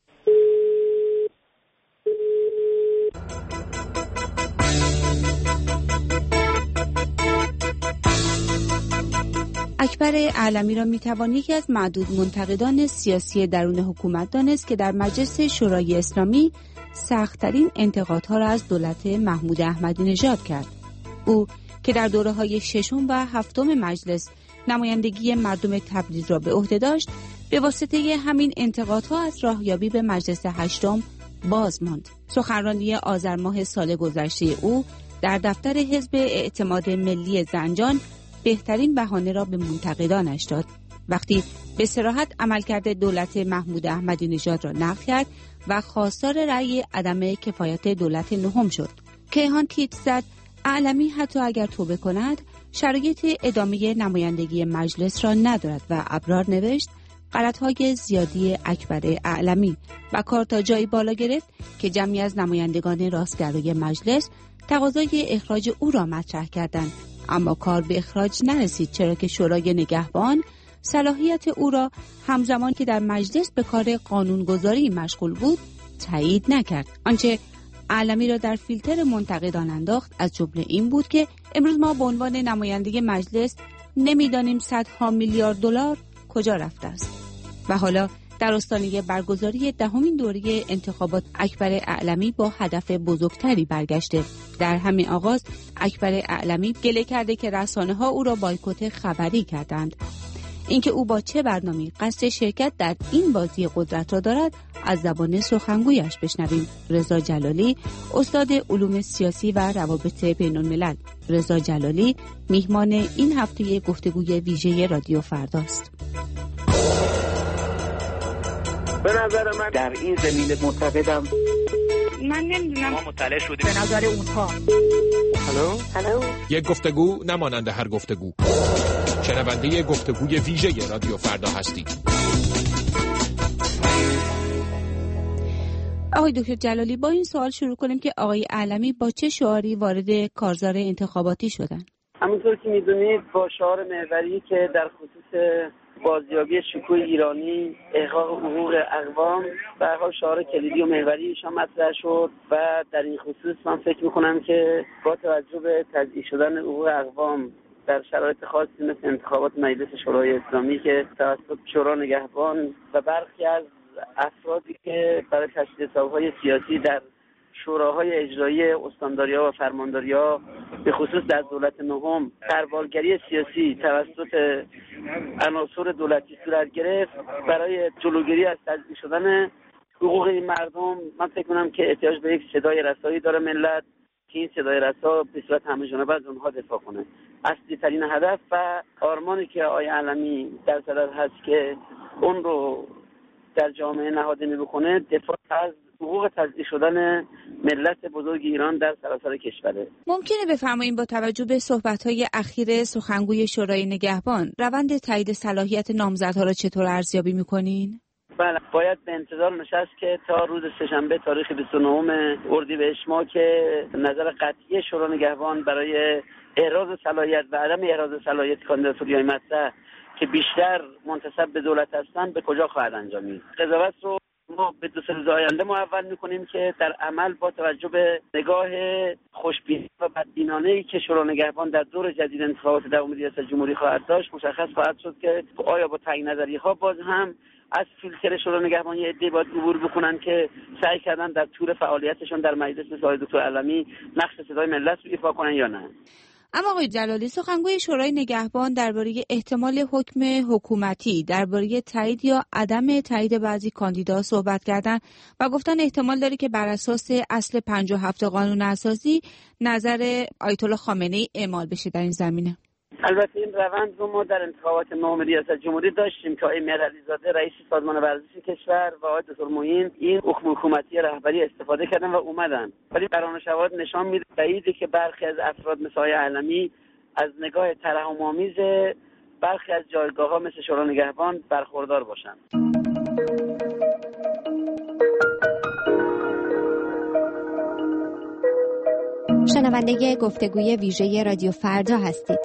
اکبر اعلمی را میتوان یکی از معدود منتقدان سیاسی درون حکومت دانست که در مجلس شورای اسلامی سخت‌ترین انتقادها را از دولت محمود احمدی نژاد کرد. او که در دوره‌های ششم و هفتم مجلس نمایندگی مردم تبریز را به عهده داشت، به واسطه همین انتقادها از راهیابی به مجلس هشتم باز ماند. سخنرانی آذر ماه سال گذشته او در دفتر حزب اعتماد ملی زنجان بهترین بهانه را به منتقدانش داد وقتی به صراحت عملکرد دولت محمود احمدی نژاد را نقد کرد و خواستار رأی عدم کفایت دولت نهم شد. کیهان تیتر زد اعلمی حتی اگر توبه کند شرایط ادامه نمایندگی مجلس را ندارد و ابرار نوشت غلط‌های زیادی اکبر اعلمی و کار تا جایی بالا گرفت که جمعی از نمایندگان راستگرای مجلس تقاضای اخراج او را مطرح کردند، اما کار به اخراج نرسید چرا که شورای نگهبان صلاحیت او را همزمان که در مجلس به کار قانونگذاری مشغول بود تایید نکرد. آنچه اعلمی را در فیلتر منتقدان انداخت از جمله این بود که امروز ما به عنوان نماینده مجلس نمیدانیم صدها میلیارد دلار کجا رفته است. و حالا در آستانه برگزاری دهمین دوره انتخابات اکبر اعلمی با هدف بزرگتری برگشته. در همین آغاز اکبر اعلمی گله کرده که رسانه‌ها او را بایکوت خبری کردند. اینکه او با چه برنامه‌ای قصد شرکت در این بازی قدرت را دارد از زبان سخنگویش بشنویم. رضا جلالی، استاد علوم سیاسی و روابط بین‌الملل. رضا جلالی میهمان این هفته گفتگوی ویژه رادیو فرداست. به نظر من در این زمینه معتقدم من نمیدونم ما مطلع شدیم به نظر اونها. هلو هلو یک گفتگو نمانند هر گفتگو. شنونده گفتگوی ویژه رادیو فردا هستید. آقای دکتر جلالی، با این سوال شروع کنیم که آقای اعلمی با چه شعاری وارد کارزار انتخاباتی شدن؟ همونطور که میدونید با شعار محوری که در خصوص بازیابی شکوه ایرانی، احقاق حقوق اقوام، به هر حال شعار کلیدی و محوری ایشان مطرح شد و در این خصوص من فکر میکنم که با توجه به تضییع شدن حقوق اقوام در شرایط خاصی مثل انتخابات مجلس شورای اسلامی که توسط شورا نگهبان و برخی از افرادی که برای تشکیل حساب‌های سیاسی در شوراهای اجرایی استانداری‌ها و فرمانداری‌ها به خصوص در دولت نهم غربالگری سیاسی توسط عناصر دولتی صورت گرفت، برای جلوگیری از تضییع شدن حقوق این مردم من فکر کنم که احتیاج به یک صدای رسایی داره ملت که این صدای رسا به صورت همه‌جانبه از اونها دفاع کنه. اصلی ترین هدف و آرمانی که آقای علمی در صدد هست که اون رو در جامعه نهادینه بکنه، دفاع از حقوق تضییع شدن ملت بزرگ ایران در سراسر کشوره. ممکنه بفرمایید با توجه به صحبت‌های اخیر سخنگوی شورای نگهبان روند تایید صلاحیت نامزدها را چطور ارزیابی می‌کنین؟ بله، باید به انتظار نشست که تا روز سه‌شنبه تاریخ بیست و نهم اردیبهشت ماه که نظر قطعی شورای نگهبان برای احراز صلاحیت و عدم احراز صلاحیت کاندیداتوری‌های مطرح که بیشتر منتسب به دولت هستند به کجا خواهد انجامید. قضاوت رو ما به دو سه روز آینده محول می‌کنیم که در عمل با توجه به نگاه خوشبین و بدبینانه‌ای که شورای نگهبان در دور جدید انتخابات دوم ریاست جمهوری خواهد داشت مشخص خواهد شد که آیا با تعیین نظریه‌ها باز هم از فیلتر شورای نگهبان یه عده باید عبور بکنن که سعی کردن در طول فعالیتشون در مجلس مثل آقای دکتر علمی نقش صدای ملت رو ایفا کنن یا نه. اما آقای جلالی، سخنگوی شورای نگهبان درباره احتمال حکم حکومتی درباره تایید یا عدم تایید بعضی کاندیدا صحبت کردن و گفتن احتمال داره که بر اساس اصل پنجاه و هفت قانون اساسی نظر آیت الله خامنه‌ای اعمال بشه در این زمینه. البته این روند رو ما در انتخابات نهم ریاست جمهوری داشتیم که آقای مهرعلیزاده رئیس سازمان ورزش کشور و آقای دکتر معین این حکم حکومتی رهبری استفاده کردن و اومدن، ولی بران شواهد نشان میده بعیده که برخی از افراد مثل آقای علمی از نگاه ترحم‌آمیز برخی از جایگاه‌ها مثل شورای نگهبان برخوردار باشن. شنونده گفتگوی ویژه رادیو فردا هستید.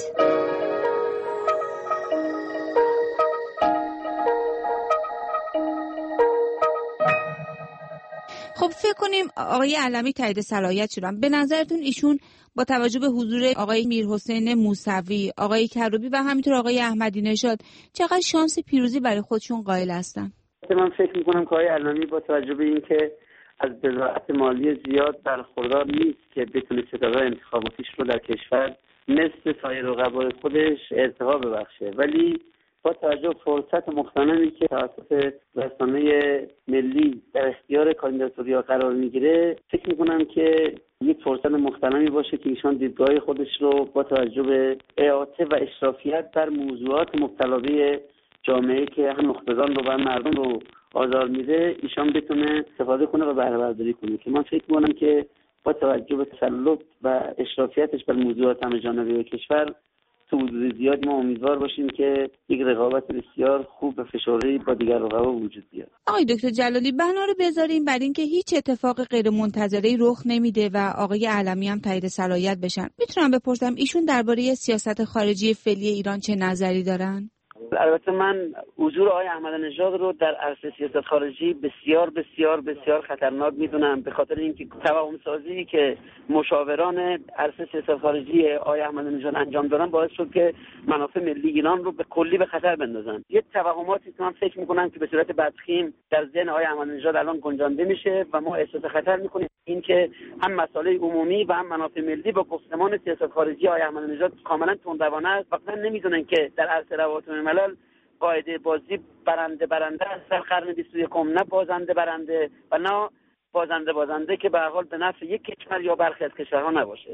خب فکر کنیم آقای علمی تایید صلاحیت شدن. به نظرتون ایشون با توجه به حضور آقای میرحسین موسوی، آقای کروبی و همینطور آقای احمدی نژاد چقدر شانس پیروزی برای خودشون قائل هستن؟ من فکر می‌کنم که آقای علمی با توجه به اینکه از بضاعت مالی زیاد برخوردار نیست که بتونه ستاره انتخاباتیش رو در کشور مثل سایر رقبای خودش ارتقا ببخشه، ولی با توجه به فرصت مغتنمی که توسط رسانه ملی در اختیار کاندیداتوریا قرار میگیره، فکر میکنم که یک فرصت مغتنمی باشه که ایشان دیدگاه خودش رو با توجه به احاطه و اشرافیت بر موضوعات مبتلا به جامعه که هم نخبگان رو و مردم رو آزار میده، ایشان بتونه استفاده کنه و بهره برداری کنه که من فکر میکنم که با توجه به تسلط و اشرافیتش بر موضوعات همه‌جانبه کشور تو حدود زیاد ما امیدوار باشیم که یک رقابت بسیار خوب و فشرده‌ای با دیگر رقبا وجود بیاد. آقای دکتر جلالی، بنا رو بذاریم بر اینکه هیچ اتفاق غیر منتظره‌ای رخ نمیده و آقای علمی هم تایید صلاحیت بشن، میتونم بپرسم ایشون درباره سیاست خارجی فعلی ایران چه نظری دارن؟ البته من حضور آقای احمدی نژاد رو در عرصه سیاست خارجی بسیار بسیار بسیار خطرناک میدونم، به خاطر اینکه توهم سازی که مشاوران عرصه سیاست خارجی آقای احمدی نژاد انجام دادن باعث شد که منافع ملی ایران رو به کلی به خطر بندازن. یه توهماتی که من فکر میکنم که به صورت بدخیم در ذهن آقای احمدی نژاد الان گنجانده میشه و ما احساس خطر میکنیم اینکه هم مسائل عمومی و هم منافع ملی با گفتمان سیاست خارجی آقای احمدی نژاد کاملا تندروانه است. واقعا نمیدونن که در عرصه روابط الملل قاعده بازی برنده برنده است در قرن بیست و یکم، نه بازنده برنده و نه بازنده بازنده که به هر حال به نفع یک کشور یا برخی از کشورها نباشه.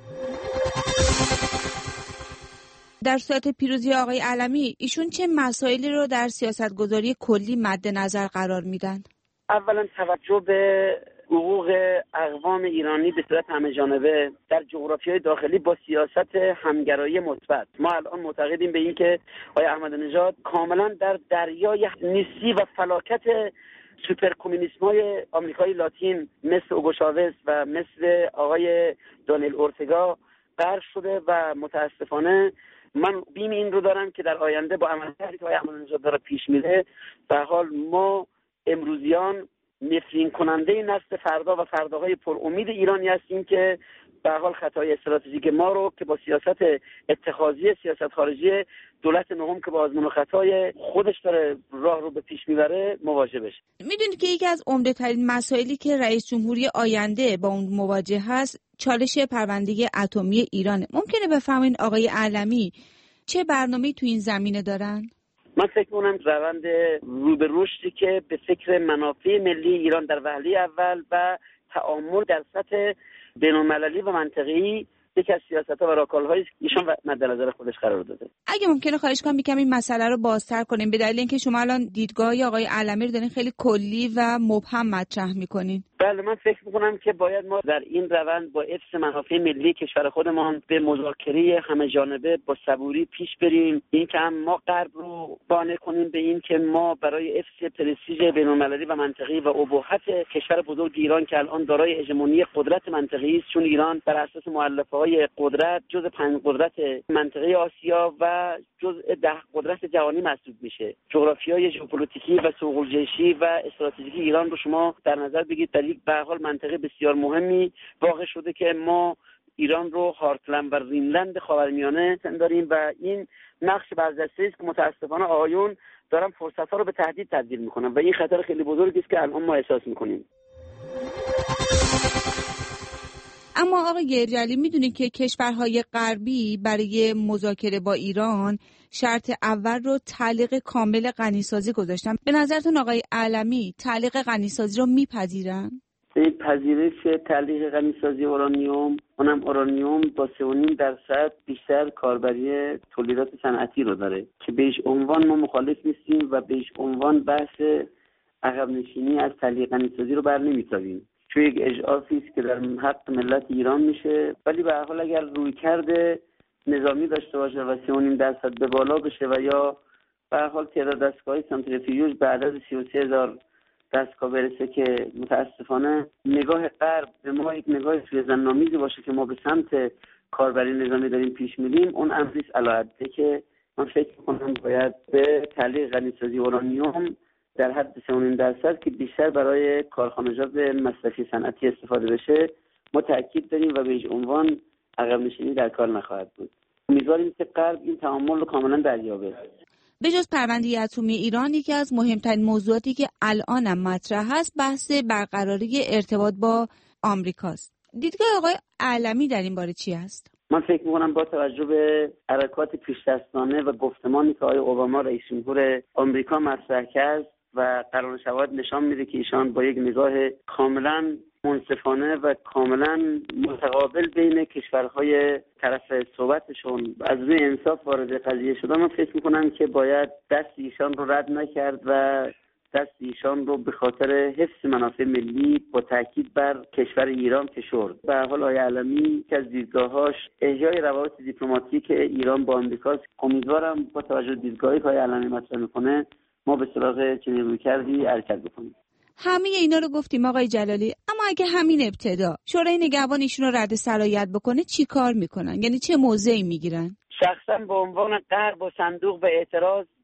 در صورت پیروزی آقای علمی ایشون چه مسائلی رو در سیاستگذاری کلی مد نظر قرار میدن؟ اولا توجه به حقوق اقوام ایرانی به صورت همه جانبه در جغرافیای داخلی با سیاست همگرایی مثبت. ما الان معتقدیم به این که آقای احمدی نژاد کاملا در دریای نیستی و فلاکت سوپر کمونیسم‌های آمریکای لاتین مثل اوگو شاوز و مثل آقای دانیل اورتگا غرق شده و متاسفانه من بیم این رو دارم که در آینده با عملکردی که آقای احمدی نژاد داره پیش میره به حال ما امروزیان نفرین کننده نسل فردا و فرداهای پر امید ایرانی هستیم که به هر حال خطای استراتژیک ما رو که با سیاست اتخاذی سیاست خارجی دولت نهم که با آزمون و خطای خودش داره راه رو به پیش میبره مواجه بشه. میدونید که یکی از عمده ترین مسائلی که رئیس جمهوری آینده با اون مواجه هست چالش پرونده اتمی ایرانه. ممکنه بفهمین آقای علمی چه برنامه‌ای تو این زمینه دارن؟ من فکر می‌کنم روند رو به رشدی که به فکر منافع ملی ایران در وهله اول و تعامل در سطح بین‌المللی و منطقه‌ای یکی از سیاست‌ها و راهکارهایی است که ایشان مد نظر خودش قرار داده. اگه ممکنه خواهش کنم یکم این مسئله رو بازتر کنیم به دلیل اینکه شما الان دیدگاه آقای علمی رو دارین خیلی کلی و مبهم مطرح می‌کنین. بله من فکر می‌کنم که باید ما در این روند با حفظ منافع ملی کشور خودمان به مذاکره همه جانبه با صبوری پیش بریم. این که هم ما غرب رو قانع کنیم به این که ما برای حفظ پرستیژ بین‌المللی و منطقه‌ای و ابهت کشور بزرگ ایران که الان دارای هژمونی قدرت منطقه‌ای است، چون ایران بر اساس مؤلفه‌های قدرت جزء پنج قدرت منطقه آسیا و جزء ده قدرت جهانی محسوب میشه. جغرافیای ژئوپلیتیکی و سوق‌الجیشی و استراتژیکی ایران رو شما در نظر بگیرید، در یک به هر حال منطقه بسیار مهمی واقع شده که ما ایران رو هارتلند و رینلند خاورمیانه داریم و این نقش برجسته است که متاسفانه آقایون دارن فرصت‌ها رو به تهدید تبدیل میکنن و این خطر خیلی بزرگی است که الان ما احساس میکنیم. اما آقای جلی میدونید که کشورهای غربی برای مذاکره با ایران شرط اول رو تعلیق کامل غنیسازی گذاشتن. به نظرتون آقای علمی تعلیق غنیسازی رو میپذیرن؟ این پذیرش تعلیق غنیسازی اورانیوم، اونم اورانیوم با سه و نیم درصد بیشتر کاربری تولیدات صنعتی رو داره که بهش عنوان ما مخالف نیستیم و بهش عنوان بحث عقب نشینی از تعلیق غنیسازی رو بر نمیتابیم، چون یک اجعافی است که در حق ملت ایران میشه، ولی به هر حال اگر روی کرده نظامی داشته باشه و سه و نیم درصد به بالا بشه و یا به هر حال تعداد دستگاه‌های سانتریفیوژ به عدد سی و سه هزار دستگاه برسه که متاسفانه نگاه غرب به ما یک نگاه سوءظن‌آمیزی باشه که ما به سمت کاربری نظامی داریم پیش میریم، اون امری است علاوه که من فکر می‌کنم باید به تعلیق غنیسازی اورانیوم در حد سه و نیم درصد که بیشتر برای کارخانجات مصرفی صنعتی استفاده بشه ما تاکید داریم و به هیچ عنوان عقب نشینی در کار نخواهد بود. امیدواریم که غرب این تعامل رو کاملا دریابه. به جز پرونده اتمی ایران، یکی از مهمترین موضوعاتی که الانم مطرح هست بحث برقراری ارتباط با آمریکاست. دیدگاه آقای علمی در این باره چی است؟ من فکر می‌کنم با توجه به حرکات پیش‌دستانه و گفتمانی که آقای اوباما رئیس جمهور آمریکا مطرح کرد و قرار شواهد نشان میده که ایشان با یک نگاه کاملا منصفانه و کاملا متقابل بین کشورهای طرف صحبتشون از روی انصاف وارد قضیه شده، من فکر میکنم که باید دست ایشان رو رد نکرد و دست ایشان رو به خاطر حفظ منافع ملی با تاکید بر کشور ایران فشرد. به هر حال آقای علمی که از دیدگاهاش احیای روابط دیپلماتیک ایران با آمریکا، امیدوارم با توجه به دیدگاهی که آقای علمی مطرح میکنه ما به سراغ چنین رویکردی حرکت بکنیم. همه اینا رو گفتیم آقای جلالی، اما اگه همین ابتدا شورای نگهبان ایشون رو رد صلاحیت بکنه چی کار میکنن؟ یعنی چه موضعی میگیرن؟ شخصا به عنوان غرب و صندوق و اعتراض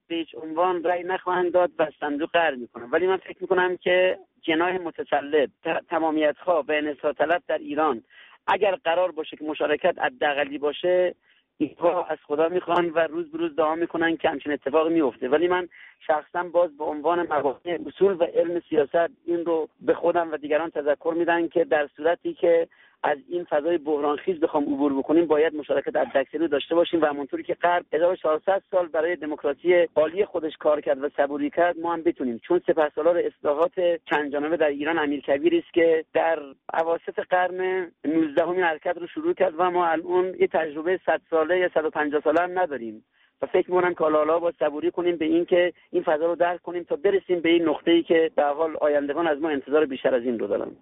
به هیچ عنوان رأی نخواهند داد و صندوق قرار میکنن. ولی من فکر میکنم که جناح متسلط، تمامیت‌خواه و انحصار طلب در ایران اگر قرار باشه که مشارکت حداقلی باشه، اینها از خدا میخوان و روز به روز دعا میکنن که همچین اتفاقی میفته. ولی من شخصا باز به عنوان مباحث اصول و علم سیاست این رو به خودم و دیگران تذکر میدن که در صورتی که از این فضای بحرانخیز بخوام عبور بکنیم باید مشارکت حداکثری رو داشته باشیم و همونطوری که غرب هزار و چهارصد سال برای دموکراسی عالی خودش کار کرد و صبوری کرد، ما هم بتونیم. چون سپهسالار اصلاحات چند جانبه در ایران امیرکبیری است که در اواسط قرن نوزدهم این حرکت رو شروع کرد و ما الان یه تجربه صد ساله یا صد و پنجاه ساله هم نداریم و فکر می‌کنم که حالا با صبوری کنیم به این که این فضا رو درک کنیم تا برسیم به این نقطه‌ای که به هر حال آیندگان از ما انتظار بیشتر از این رو دارن.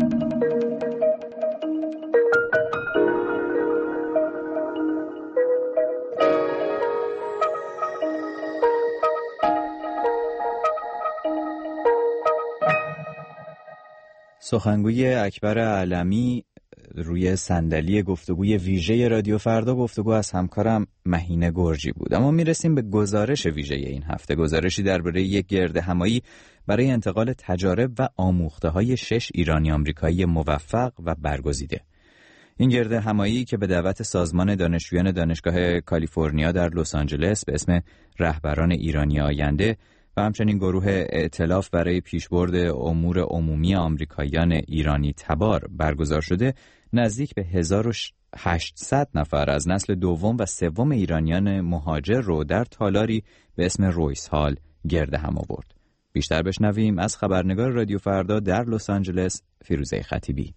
سخنگوی اکبر علمی روی صندلی گفتگوی ویژه رادیو فردا گفتگو از همکارم مهینه گرجی بود. اما میرسیم به گزارش ویژه این هفته، گزارشی درباره یک گردهمایی برای انتقال تجارب و آموخته‌های شش ایرانی آمریکایی موفق و برگزیده. این گردهمایی که به دعوت سازمان دانشجویان دانشگاه کالیفرنیا در لس آنجلس به اسم رهبران ایرانی آینده و همچنین گروه ائتلاف برای پیشبرد امور عمومی آمریکاییان ایرانی تبار برگزار شده، نزدیک به هزار و هشتصد نفر از نسل دوم و سوم ایرانیان مهاجر رو در تالاری به اسم رویس هال گرد هم آورد. بیشتر بشنویم از خبرنگار رادیو فردا در لس آنجلس، فیروزه خطیبی.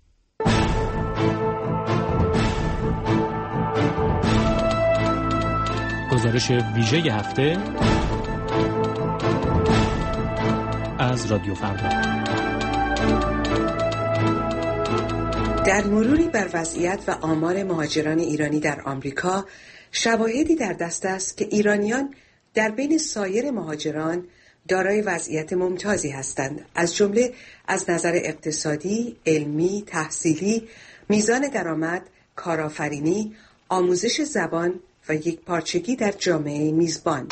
گزارش ویژه هفته از رادیو فردا. در مروری بر وضعیت و آمار مهاجران ایرانی در آمریکا، شواهدی در دست است که ایرانیان در بین سایر مهاجران دارای وضعیت ممتازی هستند، از جمله از نظر اقتصادی، علمی، تحصیلی، میزان درآمد، کارآفرینی، آموزش زبان و یک پارچگی در جامعه میزبان.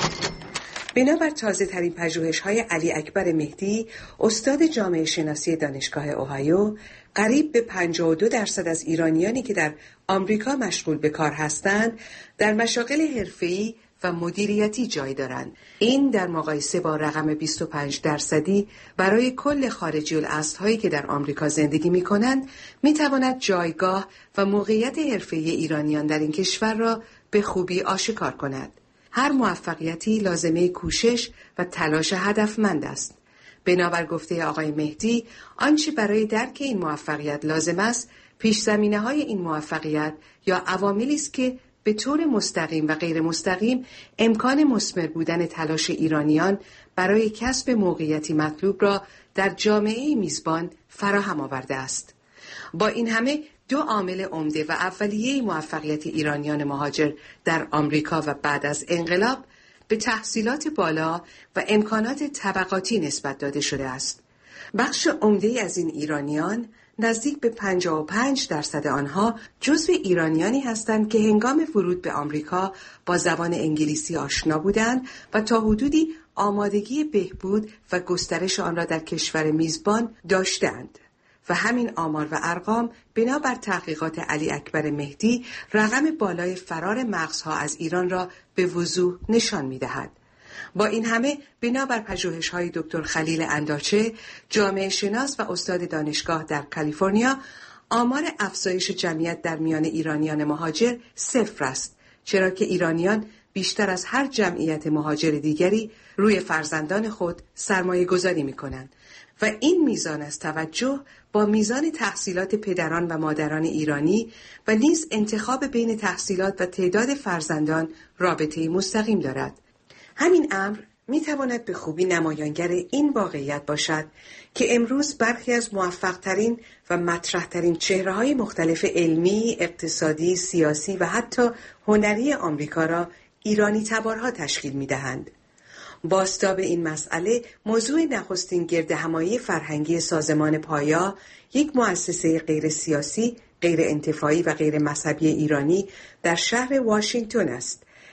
بنابر تازه ترین پژوهش‌های علی اکبر مهدی، استاد جامعه شناسی دانشگاه اوهایو، قریب به پنجاه و دو درصد از ایرانیانی که در آمریکا مشغول به کار هستند، در مشاغل حرفه‌ای و مدیریتی جای دارند. این در مقایسه با رقم بیست و پنج درصدی برای کل خارجی الاصل‌هایی که در آمریکا زندگی می‌کنند، می‌تواند جایگاه و موقعیت حرفه‌ای ایرانیان در این کشور را به خوبی آشکار کند. هر موفقیتی لازمه کوشش و تلاش هدفمند است. بنابر گفته آقای مهدی، آنچه برای درک این موفقیت لازم است، پیش زمینه‌های این موفقیت یا عواملی است که به طور مستقیم و غیر مستقیم امکان مثمر بودن تلاش ایرانیان برای کسب موقعیتی مطلوب را در جامعه میزبان فراهم آورده است. با این همه دو عامل عمده و اولیه موفقیت ایرانیان مهاجر در آمریکا و بعد از انقلاب به تحصیلات بالا و امکانات طبقاتی نسبت داده شده است. بخش عمده از این ایرانیان، نزدیک به پنجاه و پنج درصد آنها جزو ایرانیانی هستند که هنگام ورود به آمریکا با زبان انگلیسی آشنا بودند و تا حدودی آمادگی بهبود و گسترش آن را در کشور میزبان داشتند. و همین آمار و ارقام بنابر تحقیقات علی اکبر مهدی رقم بالای فرار مغزها از ایران را به وضوح نشان می‌دهد. با این همه بنابر پژوهش‌های دکتر خلیل انداچه، جامعه شناس و استاد دانشگاه در کالیفرنیا، آمار افزایش جمعیت در میان ایرانیان مهاجر صفر است، چرا که ایرانیان بیشتر از هر جمعیت مهاجر دیگری روی فرزندان خود سرمایه گذاری می کنند و این میزان از توجه با میزان تحصیلات پدران و مادران ایرانی و نیز انتخاب بین تحصیلات و تعداد فرزندان رابطه مستقیم دارد. همین امر می تواند به خوبی نمایانگر این واقعیت باشد که امروز برخی از موفق‌ترین و مطرح‌ترین چهره‌های مختلف علمی، اقتصادی، سیاسی و حتی هنری آمریکا را ایرانی تبارها تشکیل می‌دهند. بازتاب این مسئله موضوع نخستین گردهمایی فرهنگی سازمان پایا، یک مؤسسه غیر سیاسی، غیر انتفاعی و غیر مذهبی ایرانی در شهر واشنگتن است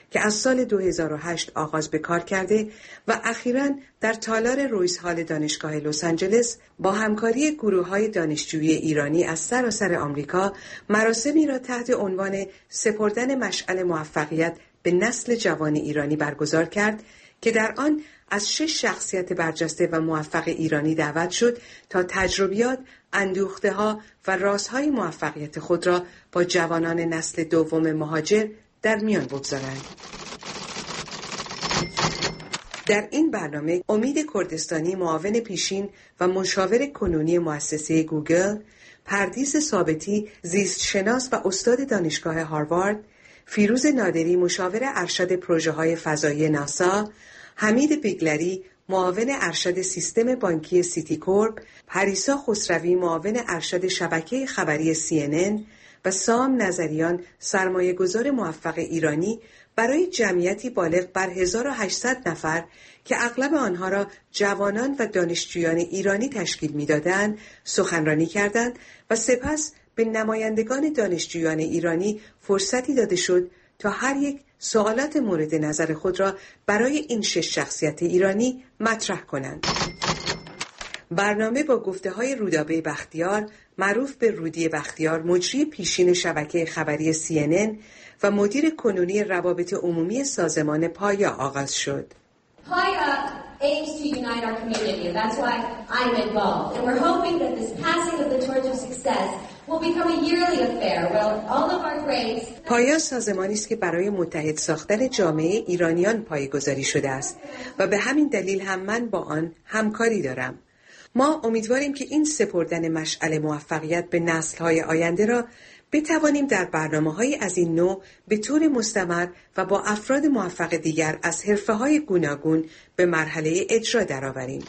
که از سال دو هزار و هشت آغاز به کار کرده و اخیراً در تالار رویز هال دانشگاه لس آنجلس با همکاری گروه‌های دانشجویی ایرانی از سراسر آمریکا مراسمی را تحت عنوان سپردن مشعل موفقیت به نسل جوان ایرانی برگزار کرد که در آن از شش شخصیت برجسته و موفق ایرانی دعوت شد تا تجربیات، اندوخته‌ها و رازهای موفقیت خود را با جوانان نسل دوم مهاجر در میان بگذارند. در این برنامه امید کردستانی معاون پیشین و مشاور کنونی مؤسسه گوگل، پردیس ثابتی زیست شناس و استاد دانشگاه هاروارد، فیروز نادری مشاور ارشد پروژه‌های فضایی ناسا، حمید بیگلری معاون ارشد سیستم بانکی سیتی کورپ، پریسا خسروی معاون ارشد شبکه خبری سی ان ان و سام نظریان سرمایه‌گذار موفق ایرانی برای جمعیتی بالغ بر هزار و هشتصد نفر که اغلب آنها را جوانان و دانشجویان ایرانی تشکیل می‌دادند سخنرانی کردند و سپس به نمایندگان دانشجویان ایرانی فرصتی داده شد تا هر یک سوالات مورد نظر خود را برای این شش شخصیت ایرانی مطرح کنند. برنامه با گفته‌های رودابه بختیار، معروف به رودی بختیار، مجری پیشین شبکه خبری سی ان ان و مدیر کنونی روابط عمومی سازمان پایا آغاز شد. Paya aims to unite our community, and that's why I'm involved. And we're hoping that this passing of the torch of success will become a yearly affair. Well, all of our grades. پایا سازمانی است که برای متحد ساختن جامعه ایرانیان پایه‌گذاری شده است و به همین دلیل هم من با آن همکاری دارم. ما امیدواریم که این سپردن مشعل موفقیت به نسل‌های آینده را بتوانیم در برنامه‌های از این نوع به طور مستمر و با افراد موفق دیگر از حرفه‌های گوناگون به مرحله اجرا درآوریم.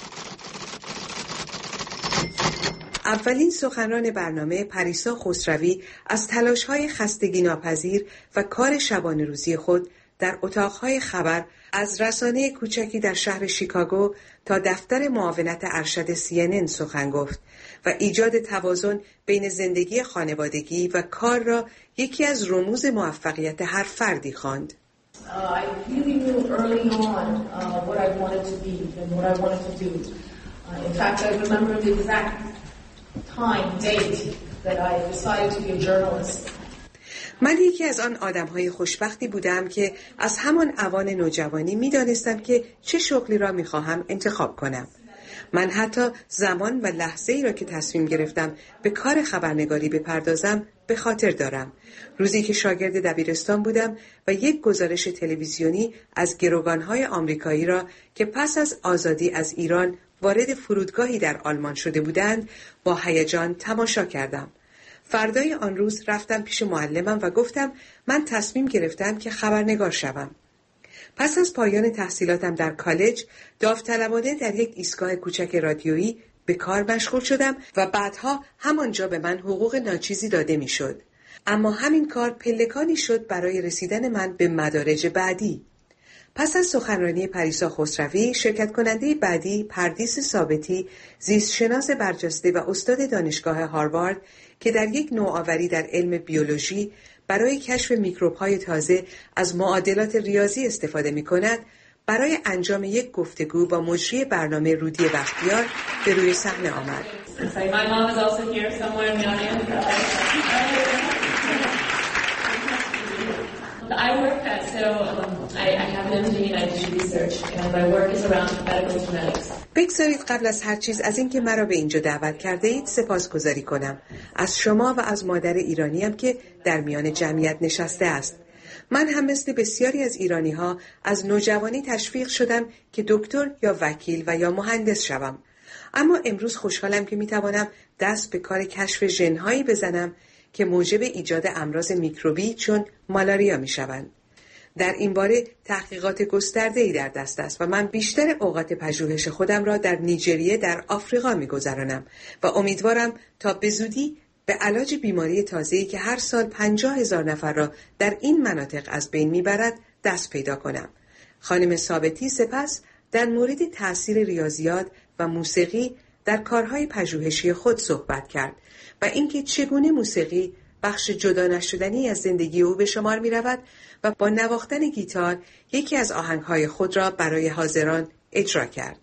اولین سخنران برنامه پریسا خسروی از تلاش‌های خستگی ناپذیر و کار شبانه روزی خود در اتاق‌های خبر از رسانه کوچکی در شهر شیکاگو تا دفتر معاونت ارشد سی ان ان سخن گفت و ایجاد توازن بین زندگی خانوادگی و کار را یکی از رموز موفقیت هر فردی خواند. من یکی از آن آدم‌های خوشبختی بودم که از همان اوان نوجوانی می‌دانستم که چه شغلی را می‌خواهم انتخاب کنم. من حتی زمان و لحظه‌ای را که تصمیم گرفتم به کار خبرنگاری بپردازم به خاطر دارم. روزی که شاگرد دبیرستان بودم و یک گزارش تلویزیونی از گروگان‌های آمریکایی را که پس از آزادی از ایران وارد فرودگاهی در آلمان شده بودند با هیجان تماشا کردم. فردای آن روز رفتم پیش معلمم و گفتم من تصمیم گرفتم که خبرنگار شوم. پس از پایان تحصیلاتم در کالج، داوطلبانه در یک ایستگاه کوچک رادیویی به کار مشغول شدم و بعدها همانجا به من حقوق ناچیزی داده میشد. اما همین کار پلکانی شد برای رسیدن من به مدارج بعدی. پس از سخنرانی پریسا خسروی، شرکت کننده بعدی پردیس ثابتی، زیستشناس برجسته و استاد دانشگاه هاروارد که در یک نوآوری در علم بیولوژی برای کشف میکروب‌های تازه از معادلات ریاضی استفاده می‌کند، برای انجام یک گفتگو با مجری برنامه رودی بختیار به روی صحنه آمد. I work at, so um, I, I have an M D in I D research and my work is around medical genetics. بگذارید قبل از هر چیز از اینکه مرا به اینجا دعوت کرده اید سپاسگزاری کنم از شما و از مادر ایرانیم که در میان جمعیت نشسته است. من هم مثل بسیاری از ایرانی ها از نوجوانی تشویق شدم که دکتر یا وکیل و یا مهندس شوم. اما امروز خوشحالم که میتوانم دست به کار کشف ژن‌هایی بزنم که موجب ایجاد امراض میکروبی چون مالاریا میشوند. در این باره تحقیقات گسترده‌ای در دست است و من بیشتر اوقات پژوهش خودم را در نیجریه در آفریقا میگذرانم و امیدوارم تا به زودی به علاج بیماری تازه‌ای که هر سال پنجاه هزار نفر را در این مناطق از بین میبرد دست پیدا کنم. خانم ثابتی سپس در مورد تأثیر ریاضیات و موسیقی در کارهای پژوهشی خود صحبت کرد و اینکه چگونه موسیقی بخش جدا نشدنی از زندگی او به شمار می رود و با نواختن گیتار یکی از آهنگهای خود را برای حاضران اجرا کرد.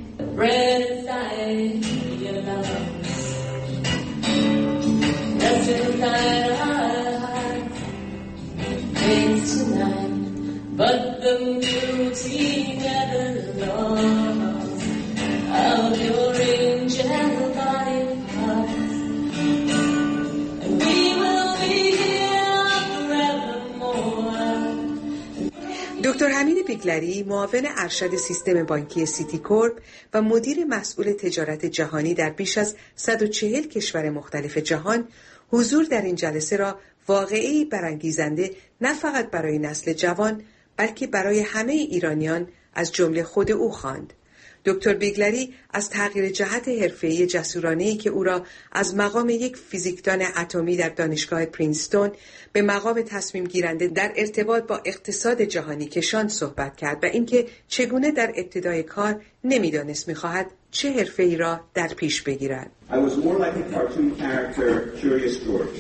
دکتر حمید بیگلری، معاون ارشد سیستم بانکی سیتی کورپ و مدیر مسئول تجارت جهانی در بیش از صد و چهل کشور مختلف جهان، حضور در این جلسه را واقعی برانگیزنده نه فقط برای نسل جوان بلکه برای همه ایرانیان از جمله خود او خواند. دکتر بیگلری از تغییر جهت حرفه‌ای جسورانه‌ای که او را از مقام یک فیزیکدان اتمی در دانشگاه پرینستون به مقام تصمیم گیرنده در ارتباط با اقتصاد جهانی کشان صحبت کرد و اینکه چگونه در ابتدای کار نمی‌دانست می‌خواهد چه حرفه‌ای را در پیش بگیرد. I was more like a cartoon character, Curious George.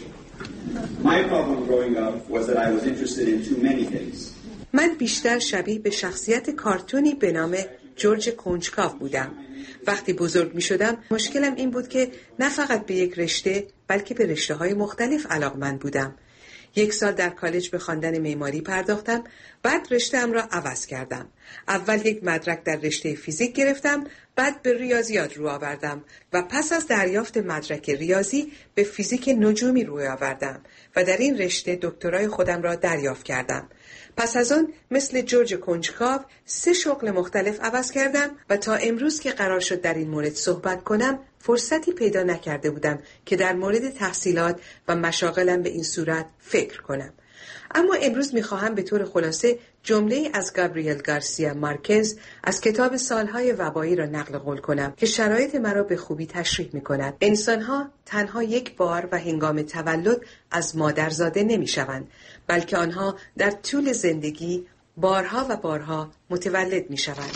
My problem growing up was that I was interested in too many things. من بیشتر شبیه به شخصیت کارتونی به نام جورج کنجکاو بودم. وقتی بزرگ می شدم مشکلم این بود که نه فقط به یک رشته بلکه به رشته های مختلف علاقمند بودم. یک سال در کالج به خواندن معماری پرداختم، بعد رشته‌ام را عوض کردم. اول یک مدرک در رشته فیزیک گرفتم، بعد به ریاضیات رو آوردم و پس از دریافت مدرک ریاضی به فیزیک نجومی روی آوردم و در این رشته دکترای خودم را دریافت کردم. پس از آن مثل جورج کنجکاو سه شغل مختلف عوض کردم و تا امروز که قرار شد در این مورد صحبت کنم فرصتی پیدا نکرده بودم که در مورد تحصیلات و مشاغلم به این صورت فکر کنم. اما امروز میخواهم به طور خلاصه جمله از گابریل گارسیا مارکز از کتاب سالهای وبایی را نقل قول کنم که شرایط مرا به خوبی تشریح میکند. انسانها تنها یک بار و هنگام تولد از مادر زاده نمیشوند، بلکه آنها در طول زندگی بارها و بارها متولد میشوند.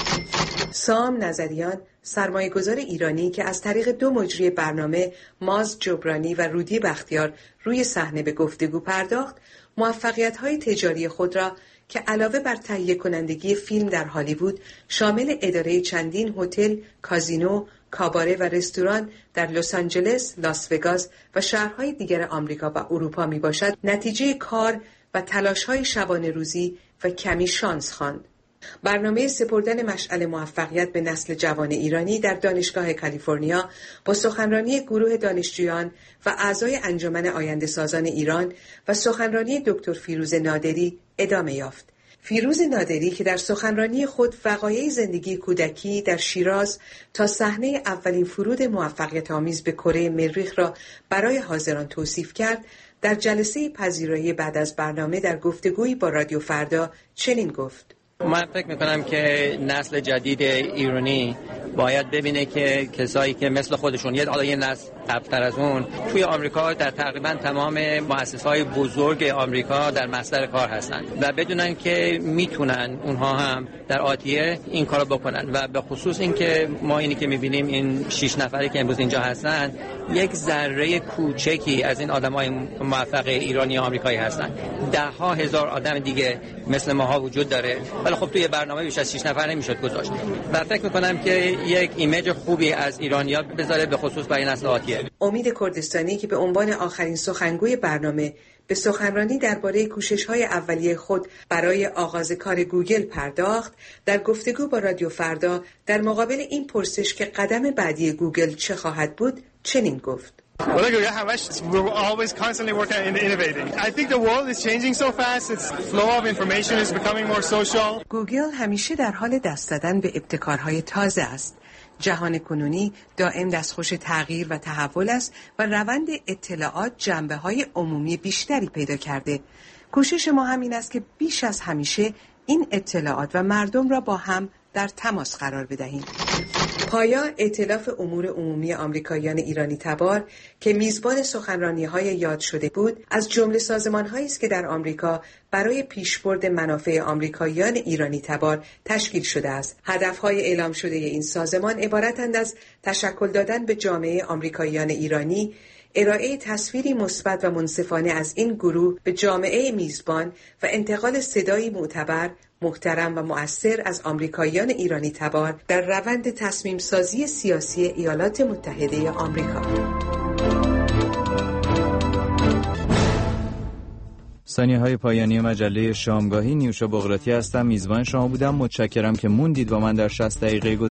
سام نظریان، سرمایه‌گذار ایرانی که از طریق دو مجری برنامه ماز جبرانی و رودی بختیار روی صحنه به گفتگو پرداخت، موفقیت‌های تجاری خود را که علاوه بر تهیه کنندگی فیلم در هالیوود شامل اداره چندین هتل، کازینو، کاباره و رستوران در لس آنجلس، لاس وگاس و شهرهای دیگر آمریکا و اروپا می باشد، نتیجه کار و تلاش‌های شبانه روزی و کمی شانس خواند. برنامه سپردن مشعل موفقیت به نسل جوان ایرانی در دانشگاه کالیفرنیا با سخنرانی گروه دانشجویان و اعضای انجمن آینده سازان ایران و سخنرانی دکتر فیروز نادری ادامه یافت. فیروز نادری که در سخنرانی خود وقایع زندگی کودکی در شیراز تا صحنه اولین فرود موفقیت آمیز به کره مریخ را برای حاضران توصیف کرد، در جلسه پذیرایی بعد از برنامه در گفتگویی با رادیو فردا چنین گفت: من فکر میکنم که نسل جدید ایرانی باید ببینه که کسایی که مثل خودشون یه حالا یه نسل قبل‌تر از اون توی آمریکا در تقریبا تمام مؤسسه‌های بزرگ آمریکا در مصدر کار هستن و بدونن که میتونن اونها هم در آتیه این کارو بکنن و به خصوص این که ما اینی که میبینیم این شش نفری که امروز اینجا هستن یک ذره کوچکی از این آدمای موفق ایرانی آمریکایی هستن. ده ها هزار آدم دیگه مثل ماها وجود داره، ولی خب توی برنامه بیش از شش نفر نمیشد گذاشت و فکر میکنم که یک ایمیج خوبی از ایرانی‌ها بذاره به خصوص برای نسل آتیه. امید کردستانی که به عنوان آخرین سخنگوی برنامه به سخنرانی درباره کوشش‌های اولیه خود برای آغاز کار گوگل پرداخت، در گفتگو با رادیو فردا در مقابل این پرسش که قدم بعدی گوگل چه خواهد بود چنین گفت: Well, look, همش we're always constantly working and innovating. I think the world is changing so fast. Its flow of information is becoming more social. گوگل همیشه در حال دست زدن به ابتکارهای تازه است. جهان کنونی دائم دستخوش تغییر و تحول است و روند اطلاعات جنبه‌های عمومی بیشتری پیدا کرده. کوشش ما همین است که بیش از همیشه این اطلاعات و مردم را با هم در تماس قرار بدهیم. پایا ائتلاف امور عمومی آمریکاییان ایرانی تبار که میزبان سخنرانی‌های یاد شده بود، از جمله سازمان‌هایی است که در آمریکا برای پیشبرد منافع آمریکاییان ایرانی تبار تشکیل شده است. هدف‌های اعلام شده این سازمان عبارتند از تشکل دادن به جامعه آمریکاییان ایرانی، ارائه تصویری مثبت و منصفانه از این گروه به جامعه میزبان و انتقال صدایی معتبر، محترم و مؤثر از آمریکاییان ایرانی تبار در روند تصمیم سازی سیاسی ایالات متحده آمریکا. ثانیه های پایانی مجله شامگاهی، نیوشا بغراتی هستم، میزبان شما بودم. متشکرم که موندید با من در شصت دقیقه